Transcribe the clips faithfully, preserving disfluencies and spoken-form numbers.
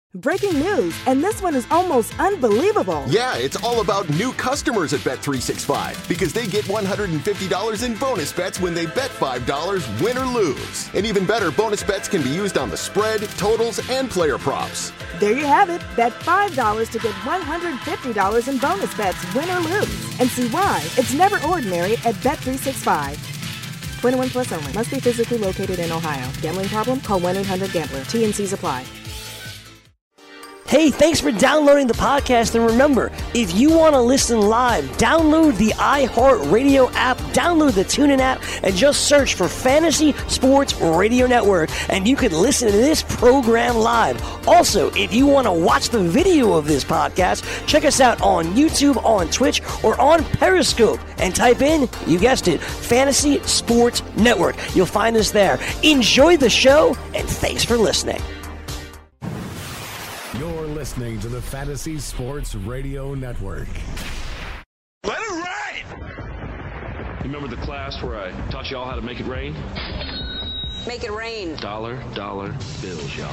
Breaking news, and this one is almost unbelievable. Yeah, it's all about new customers at Bet three sixty-five because they get one hundred fifty dollars in bonus bets when they bet five dollars, win or lose. And even better, bonus bets can be used on the spread, totals, and player props. There you have it. Bet five dollars to get one hundred fifty dollars in bonus bets, win or lose. And see why it's never ordinary at Bet three sixty-five. twenty-one plus only. Must be physically located in Ohio. Gambling problem? Call one eight hundred gambler. T N Cs apply. Hey, thanks for downloading the podcast. And remember, if you want to listen live, download the iHeartRadio app, download the TuneIn app, and just search for Fantasy Sports Radio Network, and you can listen to this program live. Also, if you want to watch the video of this podcast, check us out on YouTube, on Twitch, or on Periscope, and type in, you guessed it, Fantasy Sports Network. You'll find us there. Enjoy the show, and thanks for listening. You're listening to the Fantasy Sports Radio Network. Let it rain! You remember the class where I taught y'all how to make it rain? Make it rain. Dollar, dollar bills, y'all.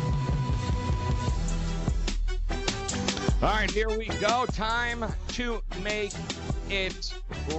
All right, here we go. Time to make it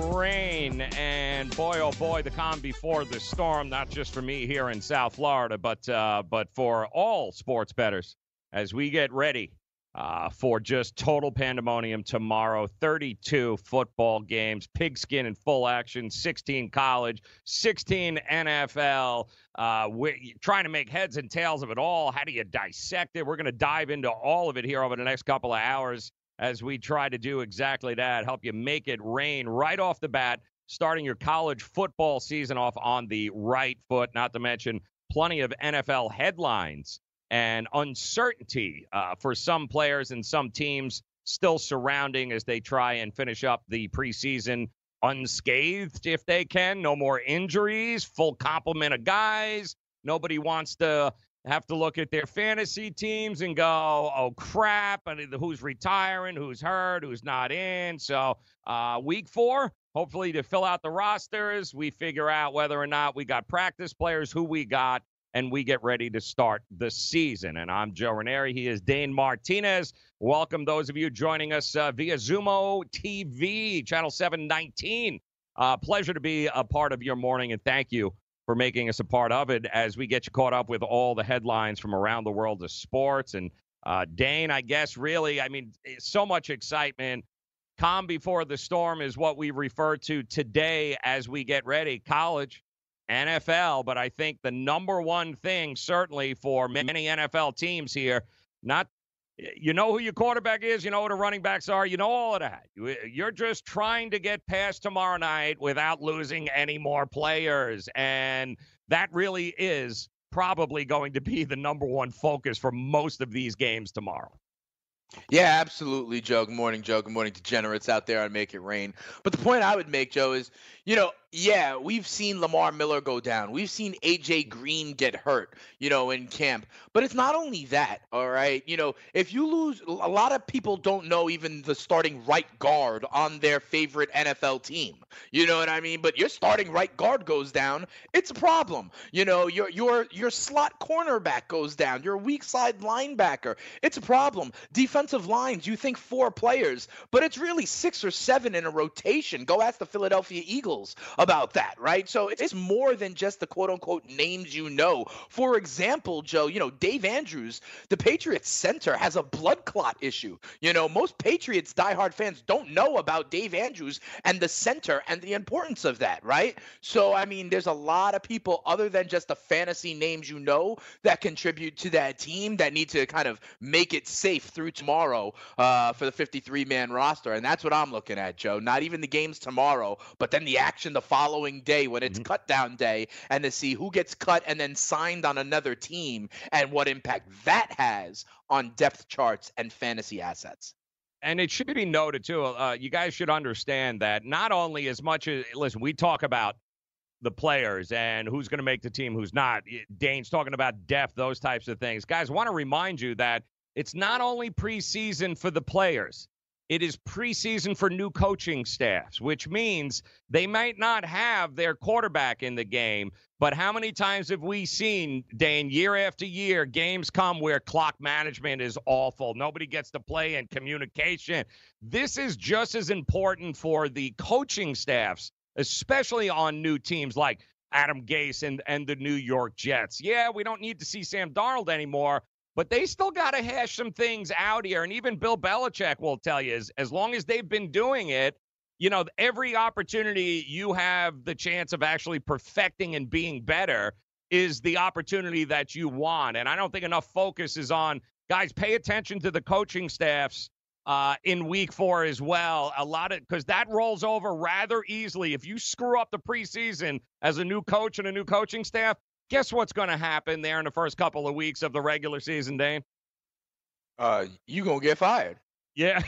rain. And boy, oh boy, the calm before the storm, not just for me here in South Florida, but uh, but for all sports bettors. As we get ready uh, for just total pandemonium tomorrow, thirty-two football games, pigskin in full action, sixteen college, sixteen N F L. Uh, we're trying to make heads and tails of it all. How do you dissect it? We're going to dive into all of it here over the next couple of hours as we try to do exactly that, help you make it rain right off the bat, starting your college football season off on the right foot, not to mention plenty of N F L headlines and uncertainty uh, for some players and some teams still surrounding as they try and finish up the preseason unscathed if they can. No more injuries, full complement of guys. Nobody wants to have to look at their fantasy teams and go, oh, crap, I mean, who's retiring, who's hurt, who's not in. So uh, week four, hopefully to fill out the rosters, we figure out whether or not we got practice players, who we got, and we get ready to start the season. And I'm Joe Ranieri. He is Dane Martinez. Welcome those of you joining us uh, via Zumo T V, Channel seven nineteen. Uh, pleasure to be a part of your morning, and thank you for making us a part of it as we get you caught up with all the headlines from around the world of sports. And uh, Dane, I guess, really, I mean, so much excitement. Calm before the storm is what we refer to today as we get ready. College, N F L, but I think the number one thing, certainly for many N F L teams here, not, you know who your quarterback is, you know who the running backs are, you know all of that. You're just trying to get past tomorrow night without losing any more players, and that really is probably going to be the number one focus for most of these games tomorrow. Yeah, absolutely, Joe. Good morning, Joe. Good morning, degenerates out there on Make It Rain. But the point I would make, Joe, is, you know, yeah, we've seen Lamar Miller go down. We've seen A J Green get hurt, you know, in camp. But it's not only that, all right? You know, if you lose, a lot of people don't know even the starting right guard on their favorite N F L team. You know what I mean? But your starting right guard goes down, it's a problem. You know, your your your slot cornerback goes down, your weak side linebacker, it's a problem. Defensive lines, you think four players, but it's really six or seven in a rotation. Go ask the Philadelphia Eagles about that, right? So it's more than just the quote-unquote names you know. For example, Joe, you know, Dave Andrews, the Patriots center, has a blood clot issue. You know, most Patriots diehard fans don't know about Dave Andrews and the center and the importance of that, right? So, I mean, there's a lot of people other than just the fantasy names you know that contribute to that team that need to kind of make it safe through tomorrow uh, for the fifty-three man roster. And that's what I'm looking at, Joe. Not even the games tomorrow, but then the action the following day when it's mm-hmm. cut down day, and to see who gets cut and then signed on another team and what impact that has on depth charts and fantasy assets. And it should be noted, too, uh, you guys should understand that not only as much as, listen, we talk about the players and who's going to make the team, who's not. Dane's talking about depth, those types of things. Guys, I want to remind you that it's not only preseason for the players. it is preseason for new coaching staffs, which means they might not have their quarterback in the game. But how many times have we seen, Dane, year after year, games come where clock management is awful. Nobody gets to play and communication. This is just as important for the coaching staffs, especially on new teams like Adam Gase and, and the New York Jets. Yeah, we don't need to see Sam Darnold anymore, but they still got to hash some things out here. And even Bill Belichick will tell you, as, as long as they've been doing it, you know, every opportunity you have the chance of actually perfecting and being better is the opportunity that you want. And I don't think enough focus is on, guys, pay attention to the coaching staffs uh, in week four as well. A lot of, because that rolls over rather easily. If you screw up the preseason as a new coach and a new coaching staff, guess what's going to happen there in the first couple of weeks of the regular season, Dane? Uh, you going to get fired. Yeah.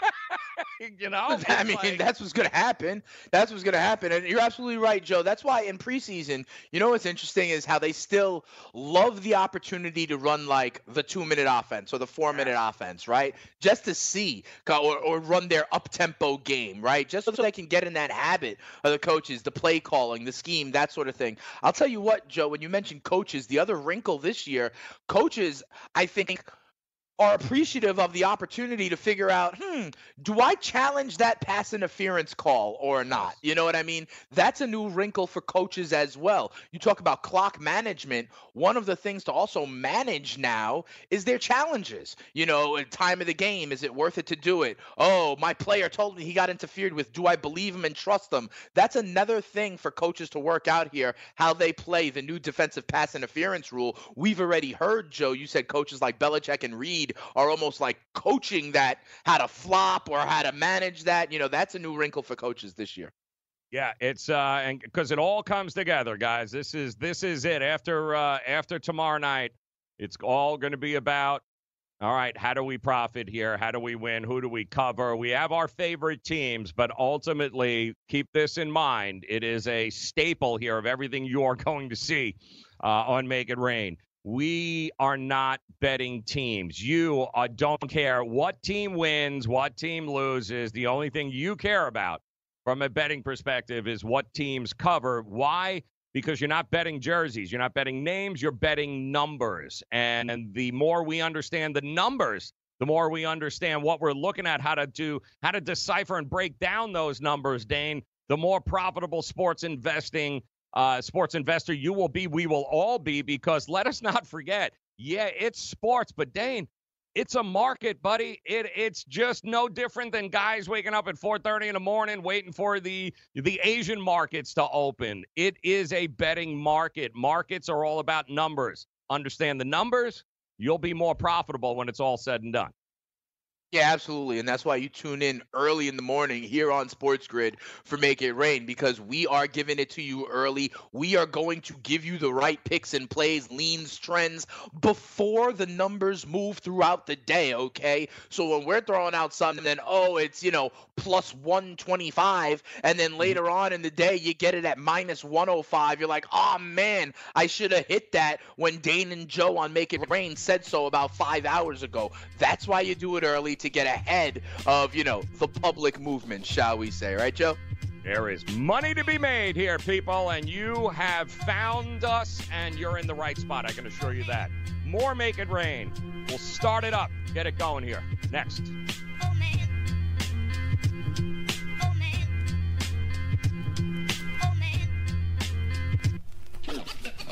You know, I mean, like, that's what's going to happen. That's what's going to happen. And you're absolutely right, Joe. That's why in preseason, you know, what's interesting is how they still love the opportunity to run like the two minute offense or the four minute yeah. offense, right? Just to see or, or run their up tempo game, right? Just so they can get in that habit of the coaches, the play calling, the scheme, that sort of thing. I'll tell you what, Joe, when you mentioned coaches, the other wrinkle this year, coaches, I think, are appreciative of the opportunity to figure out, hmm, do I challenge that pass interference call or not? You know what I mean? That's a new wrinkle for coaches as well. You talk about clock management. One of the things to also manage now is their challenges. You know, at time of the game, is it worth it to do it? Oh, my player told me he got interfered with. Do I believe him and trust them? That's another thing for coaches to work out here, how they play the new defensive pass interference rule. We've already heard, Joe, you said coaches like Belichick and Reed are almost like coaching that, how to flop or how to manage that. You know, that's a new wrinkle for coaches this year. Yeah, it's uh, and because it all comes together, guys. This is this is it. After uh, after tomorrow night, it's all going to be about, all right, how do we profit here? How do we win? Who do we cover? We have our favorite teams, but ultimately, keep this in mind. It is a staple here of everything you are going to see uh, on Make It Rain. We are not betting teams. You uh, don't care what team wins, what team loses. The only thing you care about from a betting perspective is what teams cover. Why? Because you're not betting jerseys. You're not betting names. You're betting numbers. And, and the more we understand the numbers, the more we understand what we're looking at, how to do, how to decipher and break down those numbers, Dane, the more profitable sports investing Uh, sports investor you will be, we will all be, because let us not forget, yeah, it's sports, but Dane, it's a market, buddy. It It's just no different than guys waking up at four thirty in the morning waiting for the, the Asian markets to open. It is a betting market. Markets are all about numbers. Understand the numbers, you'll be more profitable when it's all said and done. Yeah, absolutely. And that's why you tune in early in the morning here on Sports Grid for Make It Rain, because we are giving it to you early. We are going to give you the right picks and plays, leans, trends before the numbers move throughout the day, okay? So when we're throwing out something, then, oh, it's, you know, plus one twenty-five, and then later on in the day you get it at minus one oh five. You're like, oh, man, I should have hit that when Dane and Joe on Make It Rain said so about five hours ago. That's why you do it early, to get ahead of, you know, the public movement, shall we say, right, Joe? There is money to be made here, people, and you have found us, and you're in the right spot. I can assure you that. More Make It Rain. We'll start it up, get it going here. Next. Oh, man. Oh, man. Oh, man.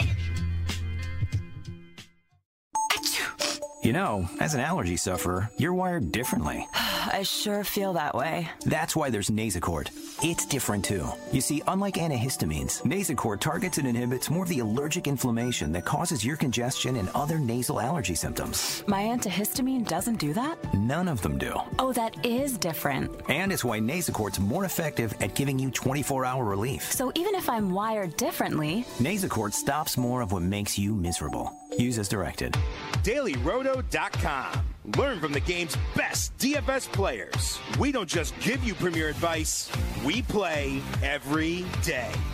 You know, as an allergy sufferer, you're wired differently. I sure feel that way. That's why there's Nasacort. It's different, too. You see, unlike antihistamines, Nasacort targets and inhibits more of the allergic inflammation that causes ear congestion and other nasal allergy symptoms. My antihistamine doesn't do that? None of them do. Oh, that is different. And it's why Nasacort's more effective at giving you twenty-four hour relief. So even if I'm wired differently, Nasacort stops more of what makes you miserable. Use as directed. Daily Roto dot com. Learn from the game's best D F S players. We don't just give you premier advice, we play every day.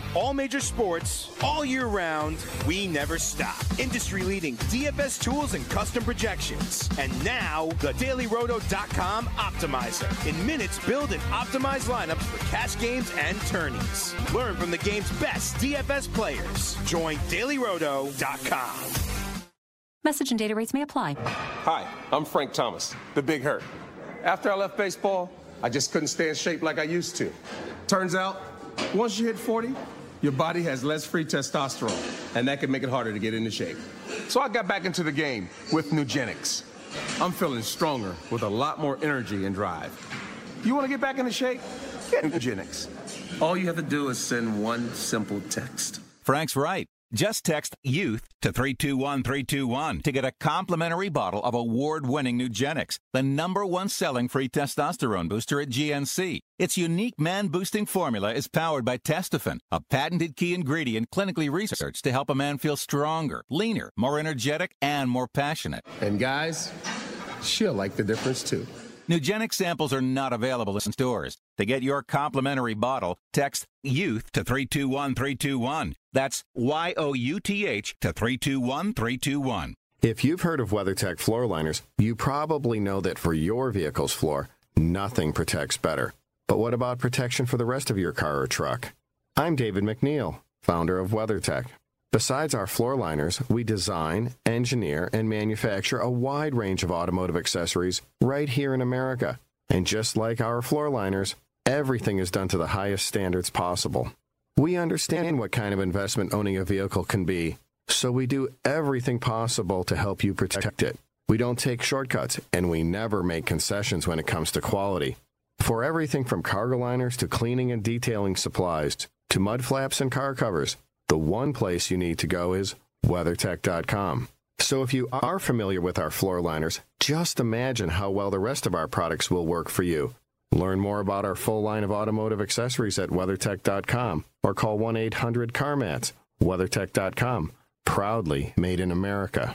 all major sports, all year round, we never stop. Industry-leading D F S tools and custom projections. And now, the Daily Roto dot com Optimizer. In minutes, build and optimize lineups for cash games and tourneys. Learn from the game's best D F S players. Join Daily Roto dot com. Message and data rates may apply. Hi, I'm Frank Thomas, the Big Hurt. After I left baseball, I just couldn't stay in shape like I used to. Turns out, once you hit forty, your body has less free testosterone, and that can make it harder to get into shape. So I got back into the game with Nugenix. I'm feeling stronger with a lot more energy and drive. You want to get back into shape? Get Nugenix. All you have to do is send one simple text. Frank's right. Just text YOUTH to three two one three two one to get a complimentary bottle of award-winning Nugenix, the number one selling free testosterone booster at G N C. Its unique man-boosting formula is powered by Testofen, a patented key ingredient clinically researched to help a man feel stronger, leaner, more energetic, and more passionate. And guys, she'll like the difference too. Nugenix samples are not available in stores. To get your complimentary bottle, text YOUTH to three two one three two one. That's Y O U T H to three two one three two one. If you've heard of WeatherTech floor liners, you probably know that for your vehicle's floor, nothing protects better. But what about protection for the rest of your car or truck? I'm David McNeil, founder of WeatherTech. Besides our floor liners, we design, engineer, and manufacture a wide range of automotive accessories right here in America. And just like our floor liners, everything is done to the highest standards possible. We understand what kind of investment owning a vehicle can be, so we do everything possible to help you protect it. We don't take shortcuts, and we never make concessions when it comes to quality. For everything from cargo liners to cleaning and detailing supplies to mud flaps and car covers, the one place you need to go is WeatherTech dot com. So if you are familiar with our floor liners, just imagine how well the rest of our products will work for you. Learn more about our full line of automotive accessories at WeatherTech dot com or call one eight hundred CarMats. WeatherTech dot com, proudly made in America.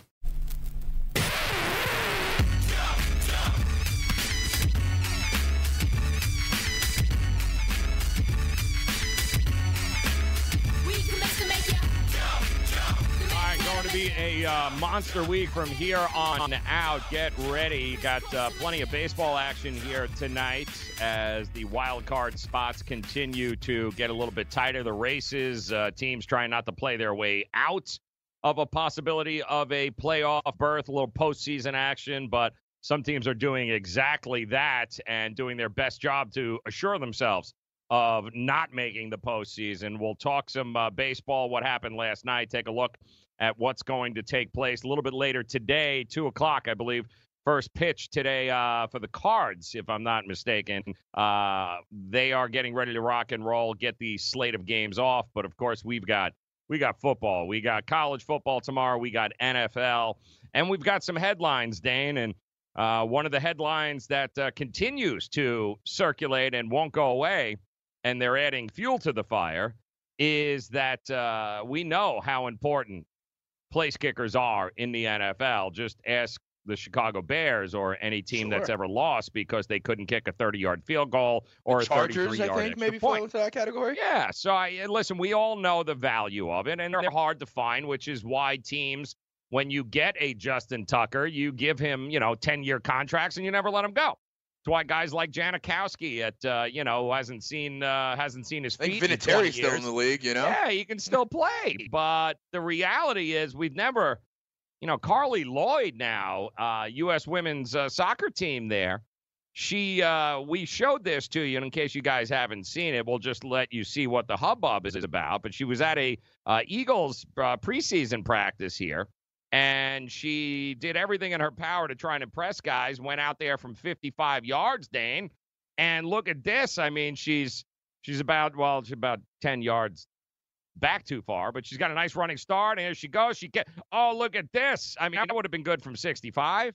Be a uh, monster week from here on out. Get ready. Got uh, plenty of baseball action here tonight as the wild card spots continue to get a little bit tighter. The races, uh, teams trying not to play their way out of a possibility of a playoff berth, a little postseason action, but some teams are doing exactly that and doing their best job to assure themselves of not making the postseason. We'll talk some uh, baseball, what happened last night, take a look at what's going to take place a little bit later today, two o'clock, I believe. First pitch today uh, for the Cards, if I'm not mistaken. Uh, they are getting ready to rock and roll, get the slate of games off. But, of course, we've got we got football. We got college football tomorrow. We got N F L. And we've got some headlines, Dane. And uh, one of the headlines that uh, continues to circulate and won't go away, and they're adding fuel to the fire, is that uh, we know how important place kickers are in the N F L. Just ask the Chicago Bears or any team sure. that's ever lost because they couldn't kick a thirty-yard field goal or the a thirty-three yard I think, maybe point. fall into that category. Yeah. So I listen. We all know the value of it, and they're hard to find, which is why teams, when you get a Justin Tucker, you give him, you know, ten-year contracts and you never let him go. That's why guys like Janikowski at, uh, you know, hasn't seen uh, hasn't seen his feet. I think Vinatieri's still in the league, you know? Yeah, he can still play. But the reality is we've never, you know, Carly Lloyd now, uh, U S women's uh, soccer team there. She, uh, we showed this to you, and in case you guys haven't seen it, we'll just let you see what the hubbub is about. But she was at a uh, Eagles uh, preseason practice here. And she did everything in her power to try and impress guys, went out there from fifty-five yards, Dane. And look at this. I mean, she's she's about, well, she's about ten yards back too far, but she's got a nice running start. And here she goes. She get, oh, look at this. I mean, that would have been good from sixty-five.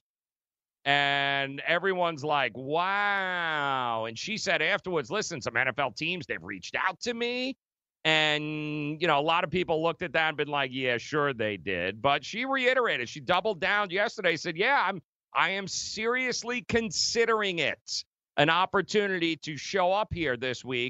And everyone's like, wow. And she said afterwards, listen, some N F L teams, they've reached out to me. And, you know, a lot of people looked at that and been like, yeah, sure they did. But she reiterated, she doubled down yesterday, said, yeah, I'm, I am seriously considering it an opportunity to show up here this week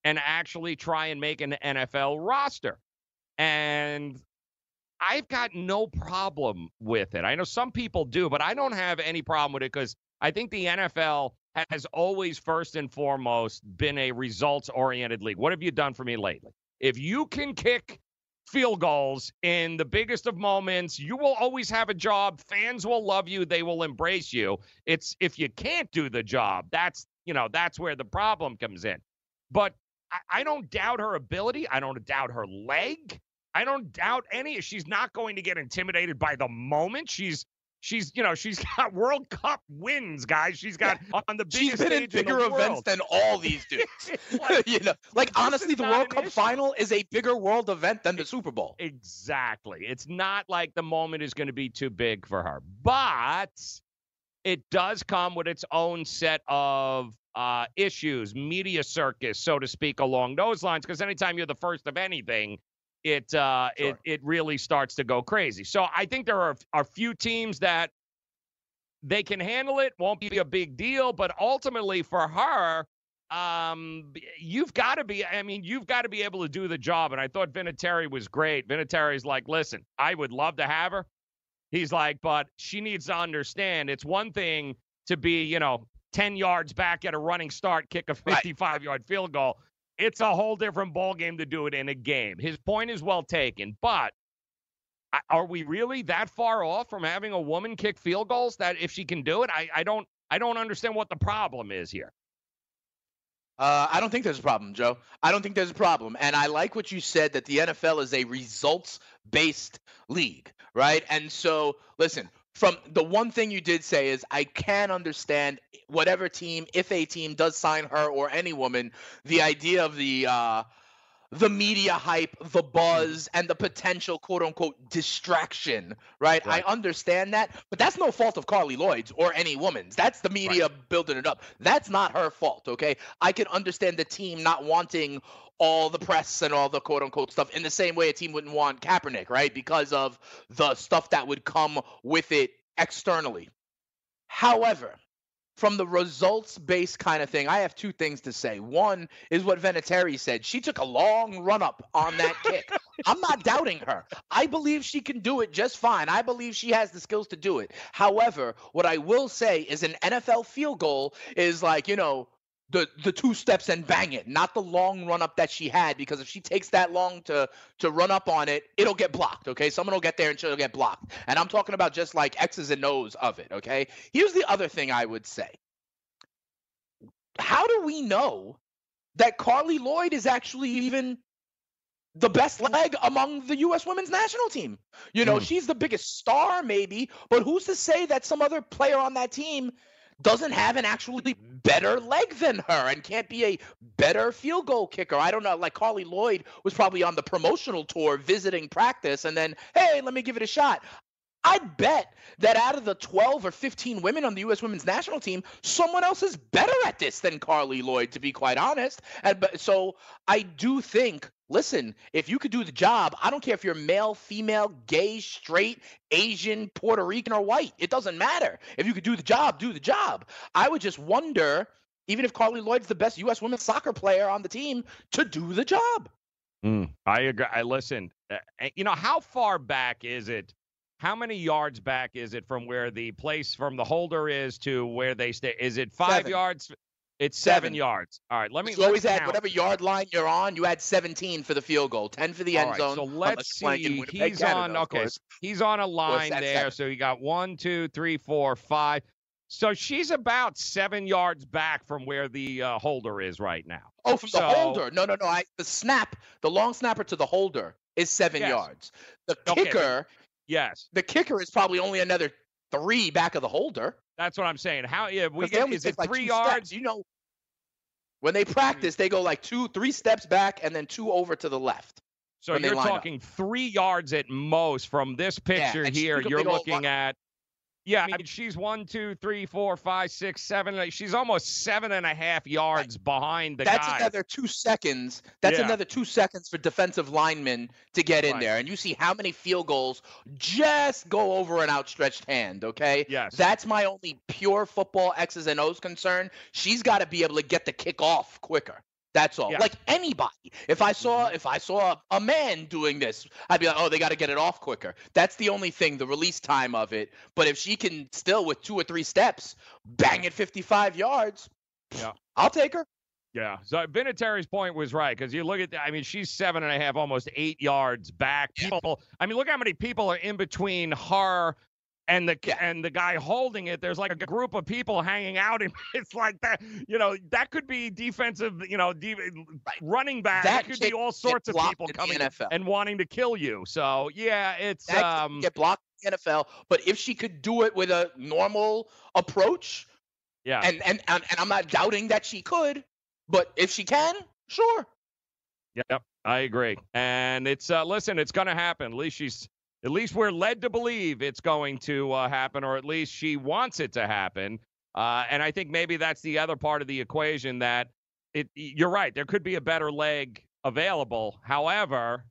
and actually try and make an N F L roster. And I've got no problem with it. I know some people do, but I don't have any problem with it because I think the N F L has always, first and foremost, been a results-oriented league. What have you done for me lately? If you can kick field goals in the biggest of moments, you will always have a job. Fans will love you. They will embrace you. It's if you can't do the job, that's, you know, that's where the problem comes in. But I, I don't doubt her ability. I don't doubt her leg. I don't doubt any. She's not going to get intimidated by the moment. She's She's, you know, she's got World Cup wins, guys. She's got yeah. on the biggest She's been stage in bigger in the events world. than all these dudes. like, you know, like honestly, the World Cup issue. final is a bigger world event than the Super Bowl. Exactly. It's not like the moment is going to be too big for her, but it does come with its own set of uh, issues, media circus, so to speak, along those lines. Because anytime you're the first of anything, it uh, sure. it it really starts to go crazy. So I think there are a few teams that they can handle it, won't be a big deal, but ultimately for her, um, you've got to be, I mean, you've got to be able to do the job. And I thought Vinatieri was great. Vinatieri's like, listen, I would love to have her. He's like, but she needs to understand it's one thing to be, you know, ten yards back at a running start, kick a fifty-five-yard right. field goal. It's a whole different ballgame to do it in a game. His point is well taken, but are we really that far off from having a woman kick field goals that if she can do it? I, I don't I don't understand what the problem is here. Uh, I don't think there's a problem, Joe. I don't think there's a problem. And I like what you said that the N F L is a results-based league, right? And so, listen, from the one thing you did say is I can understand whatever team, if a team does sign her or any woman, the idea of the uh, the media hype, the buzz, and the potential quote-unquote distraction, right? right? I understand that, but that's no fault of Carly Lloyd's or any woman's. That's the media right. building it up. That's not her fault, okay? I can understand the team not wanting all the press and all the quote-unquote stuff in the same way a team wouldn't want Kaepernick, right? Because of the stuff that would come with it externally. However, from the results-based kind of thing, I have two things to say. One is what Vinatieri said. She took a long run-up on that kick. I'm not doubting her. I believe she can do it just fine. I believe she has the skills to do it. However, what I will say is an N F L field goal is like, you know, the the two steps and bang it, not the long run up that she had, because if she takes that long to to run up on it, it'll get blocked, okay? Someone will get there and she'll get blocked. And I'm talking about just like X's and O's of it, okay? Here's the other thing I would say. How do we know that Carly Lloyd is actually even the best leg among the U S women's national team? You know, mm. she's the biggest star maybe, but who's to say that some other player on that team doesn't have an actually better leg than her and can't be a better field goal kicker? I don't know. Like Carly Lloyd was probably on the promotional tour visiting practice and then, hey, let me give it a shot. I'd bet that out of the twelve or fifteen women on the U S women's national team, someone else is better at this than Carly Lloyd, to be quite honest. And but so I do think, listen, if you could do the job, I don't care if you're male, female, gay, straight, Asian, Puerto Rican, or white. It doesn't matter. If you could do the job, do the job. I would just wonder, even if Carly Lloyd's the best U S women's soccer player on the team, to do the job. Mm, I agree. I listen. Uh, you know, how far back is it? How many yards back is it from where the place from the holder is to where they stay? Is it five seven. yards? It's seven, seven yards. All right, let me. So always let's add count. whatever yard line you're on. You add seventeen for the field goal, ten for the end All right, zone. So let's see. He's Canada, on. Okay, he's on a line there. Seven. So you got one, two, three, four, five. So she's about seven yards back from where the uh, holder is right now. Oh, from so, the holder? No, no, no. I, the snap, the long snapper to the holder is seven yes. yards. The okay, kicker. But, yes. The kicker is probably only another three back of the holder. That's what I'm saying. How? Yeah, we get, is it like three yards? Steps. You know, when they practice, they go like two, three steps back and then two over to the left. So you're talking up. three yards at most from this picture yeah, here. You're looking at. Yeah, I mean, she's one, two, three, four, five, six, seven. She's almost seven and a half yards right. behind the That's guy. another two seconds. That's yeah. another two seconds for defensive linemen to get in right. there. And you see how many field goals just go over an outstretched hand, okay? Yes. That's my only pure football X's and O's concern. She's got to be able to get the kick off quicker. That's all. Yeah. Like anybody. If I saw if I saw a man doing this, I'd be like, oh, they got to get it off quicker. That's the only thing, the release time of it. But if she can still, with two or three steps, bang it fifty-five yards, yeah, I'll take her. Yeah. So Vinatieri's point was right, because you look at, I mean, she's seven and a half, almost eight yards back. People, I mean, look how many people are in between her and the Yeah. and the guy holding it. There's like a group of people hanging out, and it's like that. You know, that could be defensive. You know, de- running back. That, That could chick be all sorts get of people blocked in the coming N F L. and wanting to kill you. So yeah, it's That um. can get blocked in the N F L. But if she could do it with a normal approach, yeah, and and and, and I'm not doubting that she could, but if she can, sure. Yep, I agree. And it's uh, listen, it's going to happen. At least she's, at least we're led to believe it's going to uh, happen, or at least she wants it to happen. Uh, and I think maybe that's the other part of the equation, that it. You're right. There could be a better leg available. However,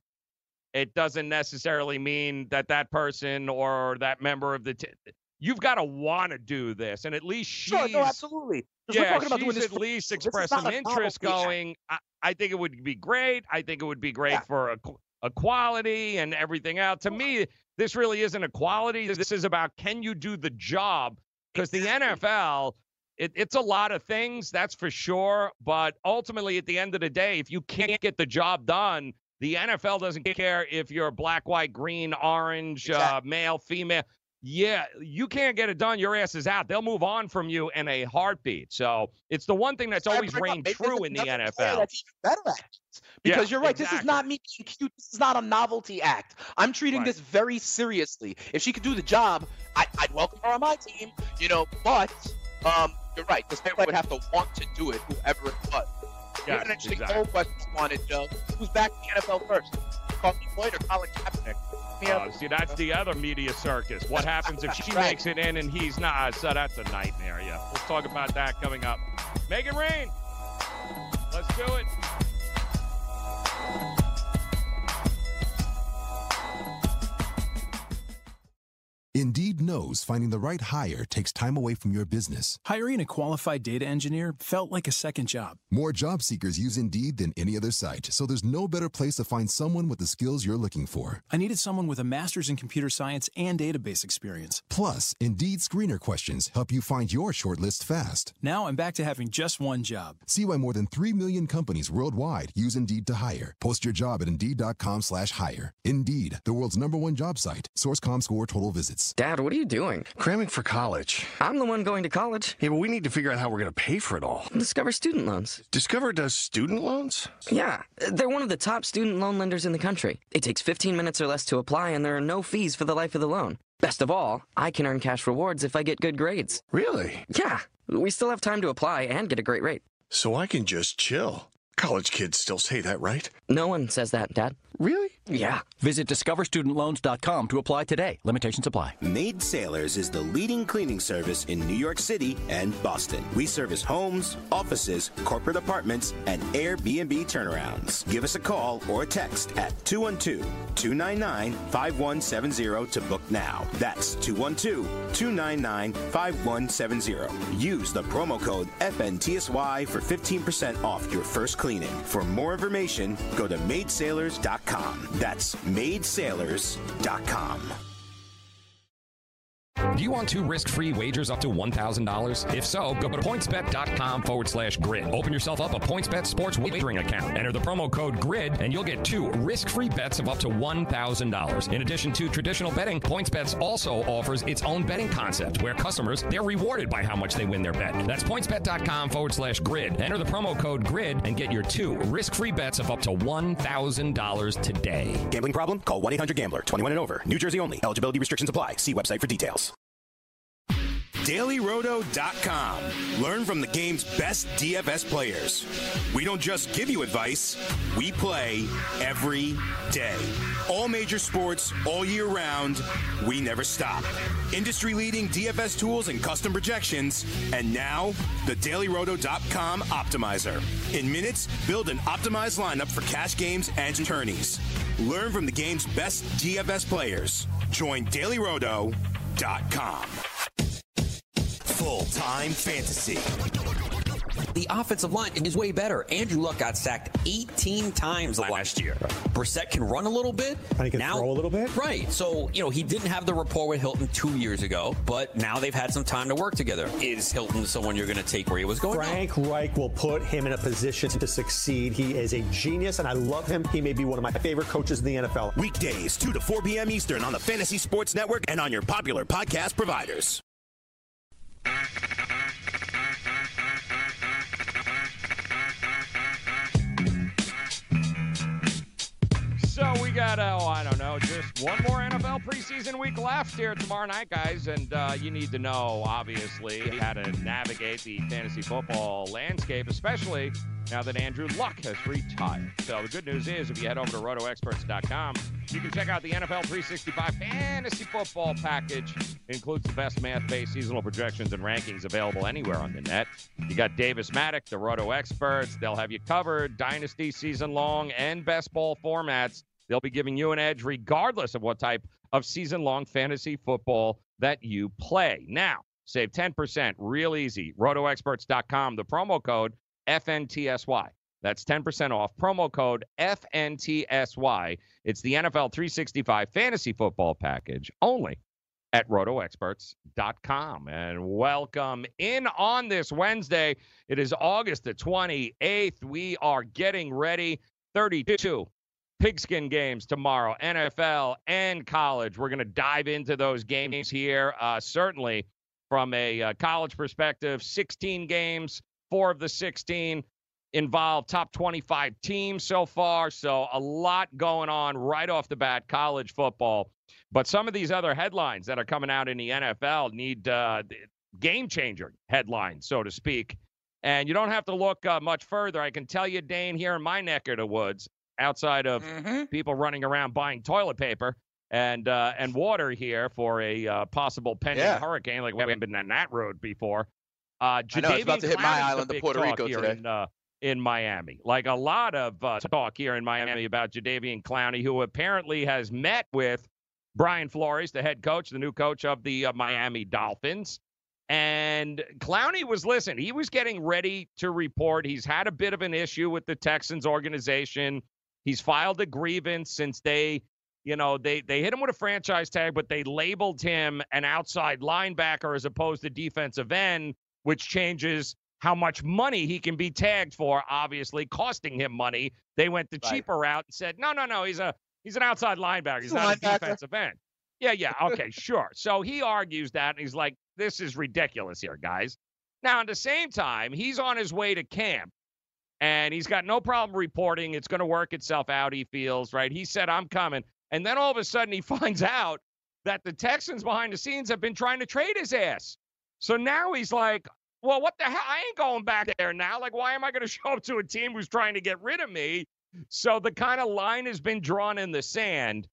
it doesn't necessarily mean that that person or that member of the t- you've got to want to do this, and at least she's Sure, no, absolutely. 'Cause we're yeah, talking about doing she's this at for- least this is expressed not some a interest novelty act. going. I, I think it would be great. I think it would be great for equ- equality and everything else. To me, this really isn't equality. This is about, can you do the job? Because the N F L, it, it's a lot of things, that's for sure. But ultimately, at the end of the day, if you can't get the job done, the N F L doesn't care if you're black, white, green, orange, uh, male, female. Yeah, you can't get it done, your ass is out. They'll move on from you in a heartbeat. So it's the one thing that's I always bring up, reigned maybe true there's in the another N F player L. That's even better at it. Because Yeah, you're right, this is exactly. not me being cute. This is not a novelty act. I'm treating Right. this very seriously. If she could do the job, I, I'd welcome her on my team. You know, but um, you're right. This player would have to want to do it, whoever it was. Yes, Here's an interesting exactly. poll question you wanted, Joe. Who's back in the N F L first? Courtney Floyd or Colin Kaepernick? Oh, see, that's the other media circus. What happens if she Right. makes it in and he's not? So that's a nightmare, yeah. We'll talk about that coming up. Make it rain. Let's do it. Indeed knows finding the right hire takes time away from your business. Hiring a qualified data engineer felt like a second job. More job seekers use Indeed than any other site, so there's no better place to find someone with the skills you're looking for. I needed someone with a master's in computer science and database experience. Plus, Indeed screener questions help you find your shortlist fast. Now I'm back to having just one job. See why more than three million companies worldwide use Indeed to hire. Post your job at Indeed.com slash hire. Indeed, the world's number one job site. Source dot com score total visits. Dad, what are you doing? Cramming for college. I'm the one going to college. Yeah, but we need to figure out how we're going to pay for it all. Discover Student Loans. Discover does student loans? Yeah, they're one of the top student loan lenders in the country. It takes fifteen minutes or less to apply, and there are no fees for the life of the loan. Best of all, I can earn cash rewards if I get good grades. Really? Yeah, we still have time to apply and get a great rate. So I can just chill. College kids still say that, right? No one says that, Dad. Really? Yeah. Visit discover student loans dot com to apply today. Limitations apply. Maid Sailors is the leading cleaning service in New York City and Boston. We service homes, offices, corporate apartments, and Airbnb turnarounds. Give us a call or a text at two one two, two nine nine, five one seven zero to book now. That's two one two, two nine nine, five one seven zero. Use the promo code F N T S Y for fifteen percent off your first cleaning. For more information, go to maid sailors dot com. That's maid sailors dot com. Do you want two risk-free wagers up to one thousand dollars? If so, go to pointsbet.com forward slash grid. Open yourself up a PointsBet sports wagering account. Enter the promo code GRID, and you'll get two risk-free bets of up to one thousand dollars. In addition to traditional betting, PointsBet also offers its own betting concept, where customers, they're rewarded by how much they win their bet. That's pointsbet.com forward slash grid. Enter the promo code GRID and get your two risk-free bets of up to one thousand dollars today. Gambling problem? Call one eight hundred gambler. twenty-one and over. New Jersey only. Eligibility restrictions apply. See website for details. Daily Roto dot com. Learn from the game's best D F S players. We don't just give you advice, we play every day. All major sports, all year round, we never stop. Industry-leading D F S tools and custom projections, and now, the Daily Roto dot com Optimizer. In minutes, build an optimized lineup for cash games and tourneys. Learn from the game's best D F S players. Join Daily Roto dot com. Full-time fantasy. The offensive line is way better. Andrew Luck got sacked eighteen times last year. Brissett can run a little bit. And he can now, throw a little bit. Right. So, you know, he didn't have the rapport with Hilton two years ago, but now they've had some time to work together. Is Hilton someone you're going to take where he was going? Frank Reich will put him in a position to succeed. He is a genius, and I love him. He may be one of my favorite coaches in the N F L. Weekdays, two to four p.m. Eastern on the Fantasy Sports Network and on your popular podcast providers. So we got, oh, I don't know, just one more N F L preseason week left here tomorrow night, guys. And uh, you need to know, obviously, how to navigate the fantasy football landscape, especially now that Andrew Luck has retired. So the good news is, if you head over to roto experts dot com, you can check out the N F L three sixty-five fantasy football package. It includes the best math-based seasonal projections and rankings available anywhere on the net. You got Davis Maddock, the Roto Experts. They'll have you covered, dynasty, season-long, and best ball formats. They'll be giving you an edge regardless of what type of season-long fantasy football that you play. Now, save ten percent real easy. roto experts dot com, the promo code F N T S Y. That's ten percent off. Promo code F N T S Y. It's the N F L three sixty-five fantasy football package only at roto experts dot com. And welcome in on this Wednesday. It is August the twenty-eighth. We are getting ready. thirty-two pigskin games tomorrow, N F L and college. We're going to dive into those games here. Uh, certainly from a uh, college perspective, sixteen games, four of the sixteen involve top twenty-five teams so far. So a lot going on right off the bat, college football. But some of these other headlines that are coming out in the N F L need uh, game-changer headlines, so to speak. And you don't have to look uh, much further. I can tell you, Dane, here in my neck of the woods, outside of mm-hmm. people running around buying toilet paper and uh, and water here for a uh, possible pending yeah. hurricane, like we haven't been on that road before. Uh, I know, it's about to hit my island of Puerto Rico here today. In, uh, in Miami. Like a lot of uh, talk here in Miami about Jadeveon Clowney, who apparently has met with Brian Flores, the head coach, the new coach of the uh, Miami Dolphins. And Clowney was, listen, he was getting ready to report. He's had a bit of an issue with the Texans organization. He's filed a grievance since they, you know, they, they hit him with a franchise tag, but they labeled him an outside linebacker as opposed to defensive end, which changes how much money he can be tagged for, obviously costing him money. They went the right. cheaper route and said, no, no, no, he's a he's an outside linebacker. He's, he's not a, a defensive end. Yeah, yeah, okay, sure. So he argues that, and he's like, this is ridiculous here, guys. Now, at the same time, he's on his way to camp, and he's got no problem reporting. It's going to work itself out, he feels, right? He said, I'm coming. And then all of a sudden he finds out that the Texans behind the scenes have been trying to trade his ass. So now he's like, well, what the hell? I ain't going back there now. Like, why am I going to show up to a team who's trying to get rid of me? So the kind of line has been drawn in the sand.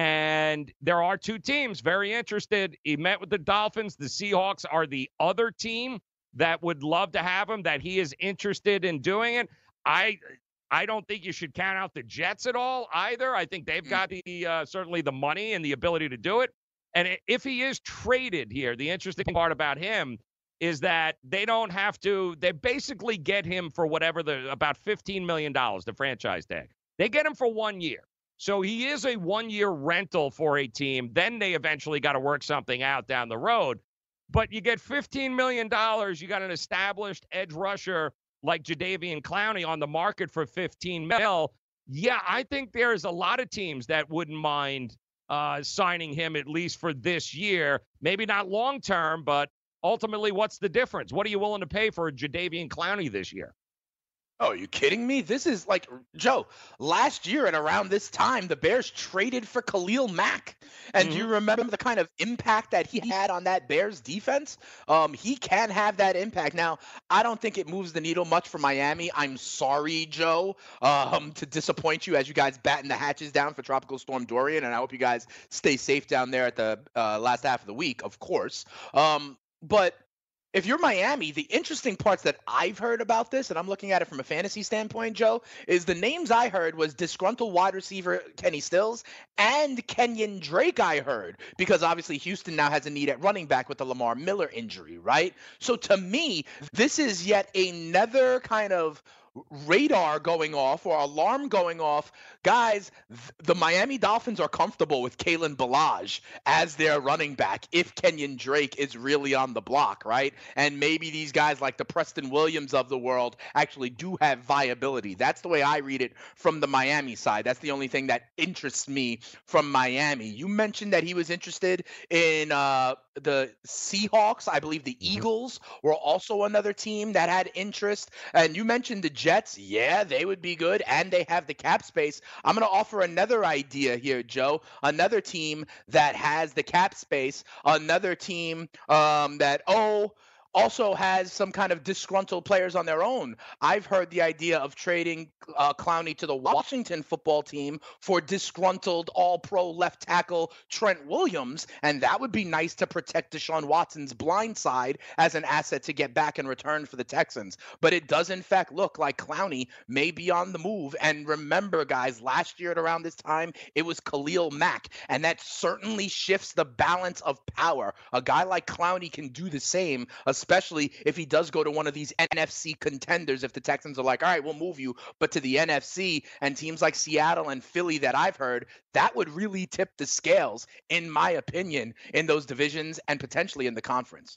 And there are two teams very interested. He met with the Dolphins. The Seahawks are the other team that would love to have him, that he is interested in doing it. I I don't think you should count out the Jets at all either. I think they've got the uh, certainly the money and the ability to do it. And if he is traded here, the interesting part about him is that they don't have to, they basically get him for whatever the, about fifteen million dollars, the franchise tag. They get him for one year. So he is a one-year rental for a team. Then they eventually got to work something out down the road. But you get fifteen million dollars. You got an established edge rusher like Jadeveon Clowney on the market for fifteen mil. Yeah, I think there's a lot of teams that wouldn't mind uh, signing him at least for this year. Maybe not long-term, but ultimately, what's the difference? What are you willing to pay for a Jadeveon Clowney this year? Oh, are you kidding me? This is like, Joe, last year at around this time, the Bears traded for Khalil Mack. And mm-hmm. do you remember the kind of impact that he had on that Bears defense? Um, he can have that impact. Now, I don't think it moves the needle much for Miami. I'm sorry, Joe, um, to disappoint you as you guys batten the hatches down for Tropical Storm Dorian. And I hope you guys stay safe down there at the uh, last half of the week, of course. Um, but if you're Miami, the interesting parts that I've heard about this, and I'm looking at it from a fantasy standpoint, Joe, is the names I heard was disgruntled wide receiver Kenny Stills and Kenyon Drake I heard, because obviously Houston now has a need at running back with the Lamar Miller injury, right? So to me, this is yet another kind of radar going off or alarm going off. Guys, th- the Miami Dolphins are comfortable with Kalen Ballage as their running back if Kenyon Drake is really on the block, right? And maybe these guys like the Preston Williams of the world actually do have viability. That's the way I read it from the Miami side. That's the only thing that interests me from Miami. You mentioned that he was interested in uh, the Seahawks. I believe the Eagles were also another team that had interest. And you mentioned the Jets. Yeah, they would be good, and they have the cap space. I'm going to offer another idea here, Joe. Another team that has the cap space, another team um, that, oh, also has some kind of disgruntled players on their own. I've heard the idea of trading uh, Clowney to the Washington football team for disgruntled all-pro left tackle Trent Williams, and that would be nice to protect Deshaun Watson's blind side as an asset to get back in return for the Texans. But it does, in fact, look like Clowney may be on the move. And remember, guys, last year at around this time, it was Khalil Mack, and that certainly shifts the balance of power. A guy like Clowney can do the same, especially if he does go to one of these N F C contenders. If the Texans are like, all right, we'll move you, but to the N F C, and teams like Seattle and Philly that I've heard, that would really tip the scales, in my opinion, in those divisions and potentially in the conference.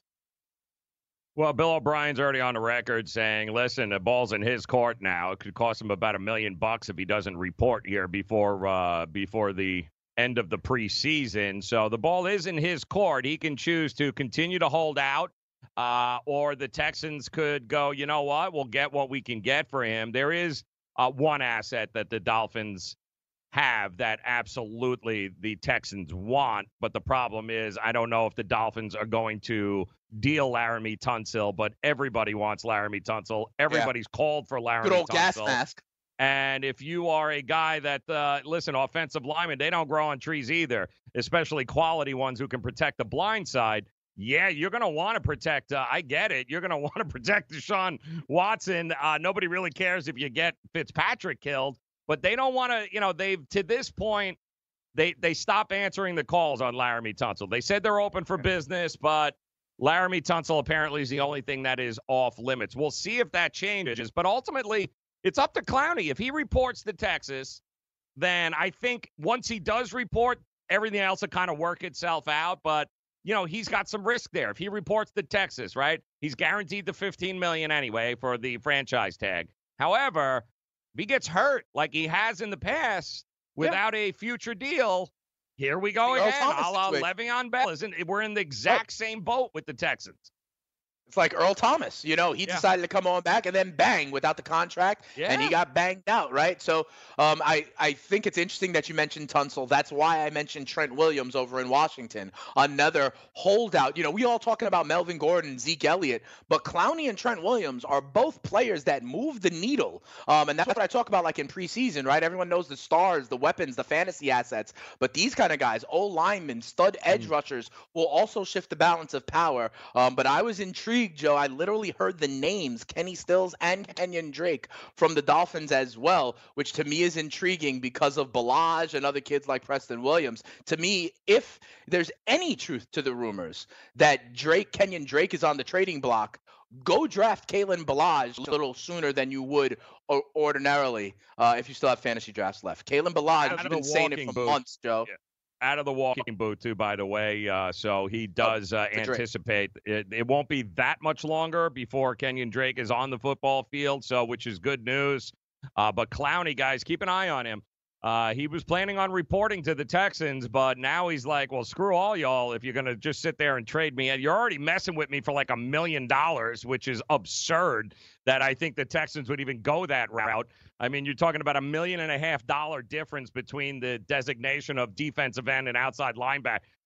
Well, Bill O'Brien's already on the record saying, listen, the ball's in his court now. It could cost him about a million bucks if he doesn't report here before uh, before the end of the preseason. So the ball is in his court. He can choose to continue to hold out, uh, or the Texans could go, you know what, we'll get what we can get for him. There is uh, one asset that the Dolphins have that absolutely the Texans want, but the problem is I don't know if the Dolphins are going to deal Laramie Tunsil, but everybody wants Laramie Tunsil. Everybody's yeah. called for Laramie Tunsil. Good old gas mask. And if you are a guy that, uh, listen, offensive linemen, they don't grow on trees either, especially quality ones who can protect the blind side. Yeah, you're going to want to protect, uh, I get it, you're going to want to protect Deshaun Watson. Uh, nobody really cares if you get Fitzpatrick killed, but they don't want to, you know, they've, to this point, they they stop answering the calls on Laramie Tunsil. They said they're open for business, but Laramie Tunsil apparently is the only thing that is off limits. We'll see if that changes, but ultimately, it's up to Clowney. If he reports to Texas, then I think once he does report, everything else will kind of work itself out, but you know, he's got some risk there. If he reports to Texas, right, he's guaranteed the fifteen million dollars anyway for the franchise tag. However, if he gets hurt like he has in the past without yeah. a future deal, here we go again. A la Le'Veon Bell. Isn't it? We're in the exact right. same boat with the Texans. It's like Earl Thomas, you know, he yeah. decided to come on back and then bang without the contract yeah. and he got banged out, right? So um, I, I think it's interesting that you mentioned Tunsil. That's why I mentioned Trent Williams over in Washington, another holdout. You know, we all talking about Melvin Gordon, Zeke Elliott, but Clowney and Trent Williams are both players that move the needle. Um, and that's what I talk about like in preseason, right? Everyone knows the stars, the weapons, the fantasy assets, but these kind of guys, O linemen, stud edge mm. rushers will also shift the balance of power. Um, but I was intrigued, Joe. I literally heard the names Kenny Stills and Kenyon Drake from the Dolphins as well, which to me is intriguing because of Ballage and other kids like Preston Williams. To me, if there's any truth to the rumors that Drake, Kenyon Drake is on the trading block, go draft Kalen Ballage a little sooner than you would or ordinarily uh, if you still have fantasy drafts left. Kalen Ballage, you've been saying it for booth. months, Joe. Yeah. Out of the walking boot, too, by the way. Uh, so he does uh, anticipate it, it won't be that much longer before Kenyon Drake is on the football field, so which is good news. Uh, but Clowney, guys, keep an eye on him. Uh, he was planning on reporting to the Texans, but now he's like, well, screw all y'all if you're going to just sit there and trade me. And you're already messing with me for like a million dollars, which is absurd that I think the Texans would even go that route. I mean, you're talking about a million and a half dollar difference between the designation of defensive end and outside linebacker.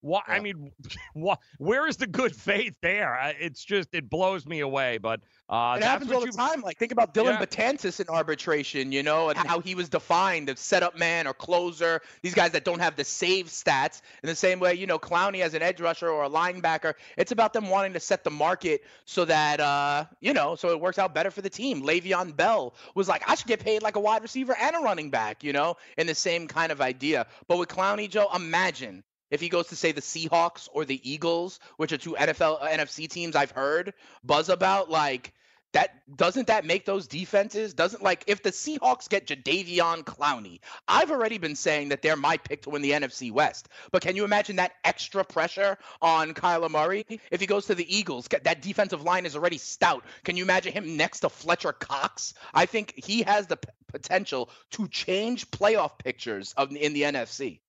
What yeah. I mean, what, where is the good faith there? It's just it blows me away. But uh, it that's happens all you... the time. Like think about Dylan yeah. Betances in arbitration, you know, and how he was defined as setup man or closer. These guys that don't have the save stats in the same way, you know, Clowney as an edge rusher or a linebacker. It's about them wanting to set the market so that uh, you know, so it works out better for the team. Le'Veon Bell was like, I should get paid like a wide receiver and a running back, you know, in the same kind of idea. But with Clowney, Joe, imagine if he goes to, say, the Seahawks or the Eagles, which are two N F L, N F C teams I've heard buzz about, like, that doesn't that make those defenses? Doesn't, like, if the Seahawks get Jadeveon Clowney, I've already been saying that they're my pick to win the N F C West. But can you imagine that extra pressure on Kyler Murray? If he goes to the Eagles, that defensive line is already stout. Can you imagine him next to Fletcher Cox? I think he has the p- potential to change playoff pictures of in the N F C.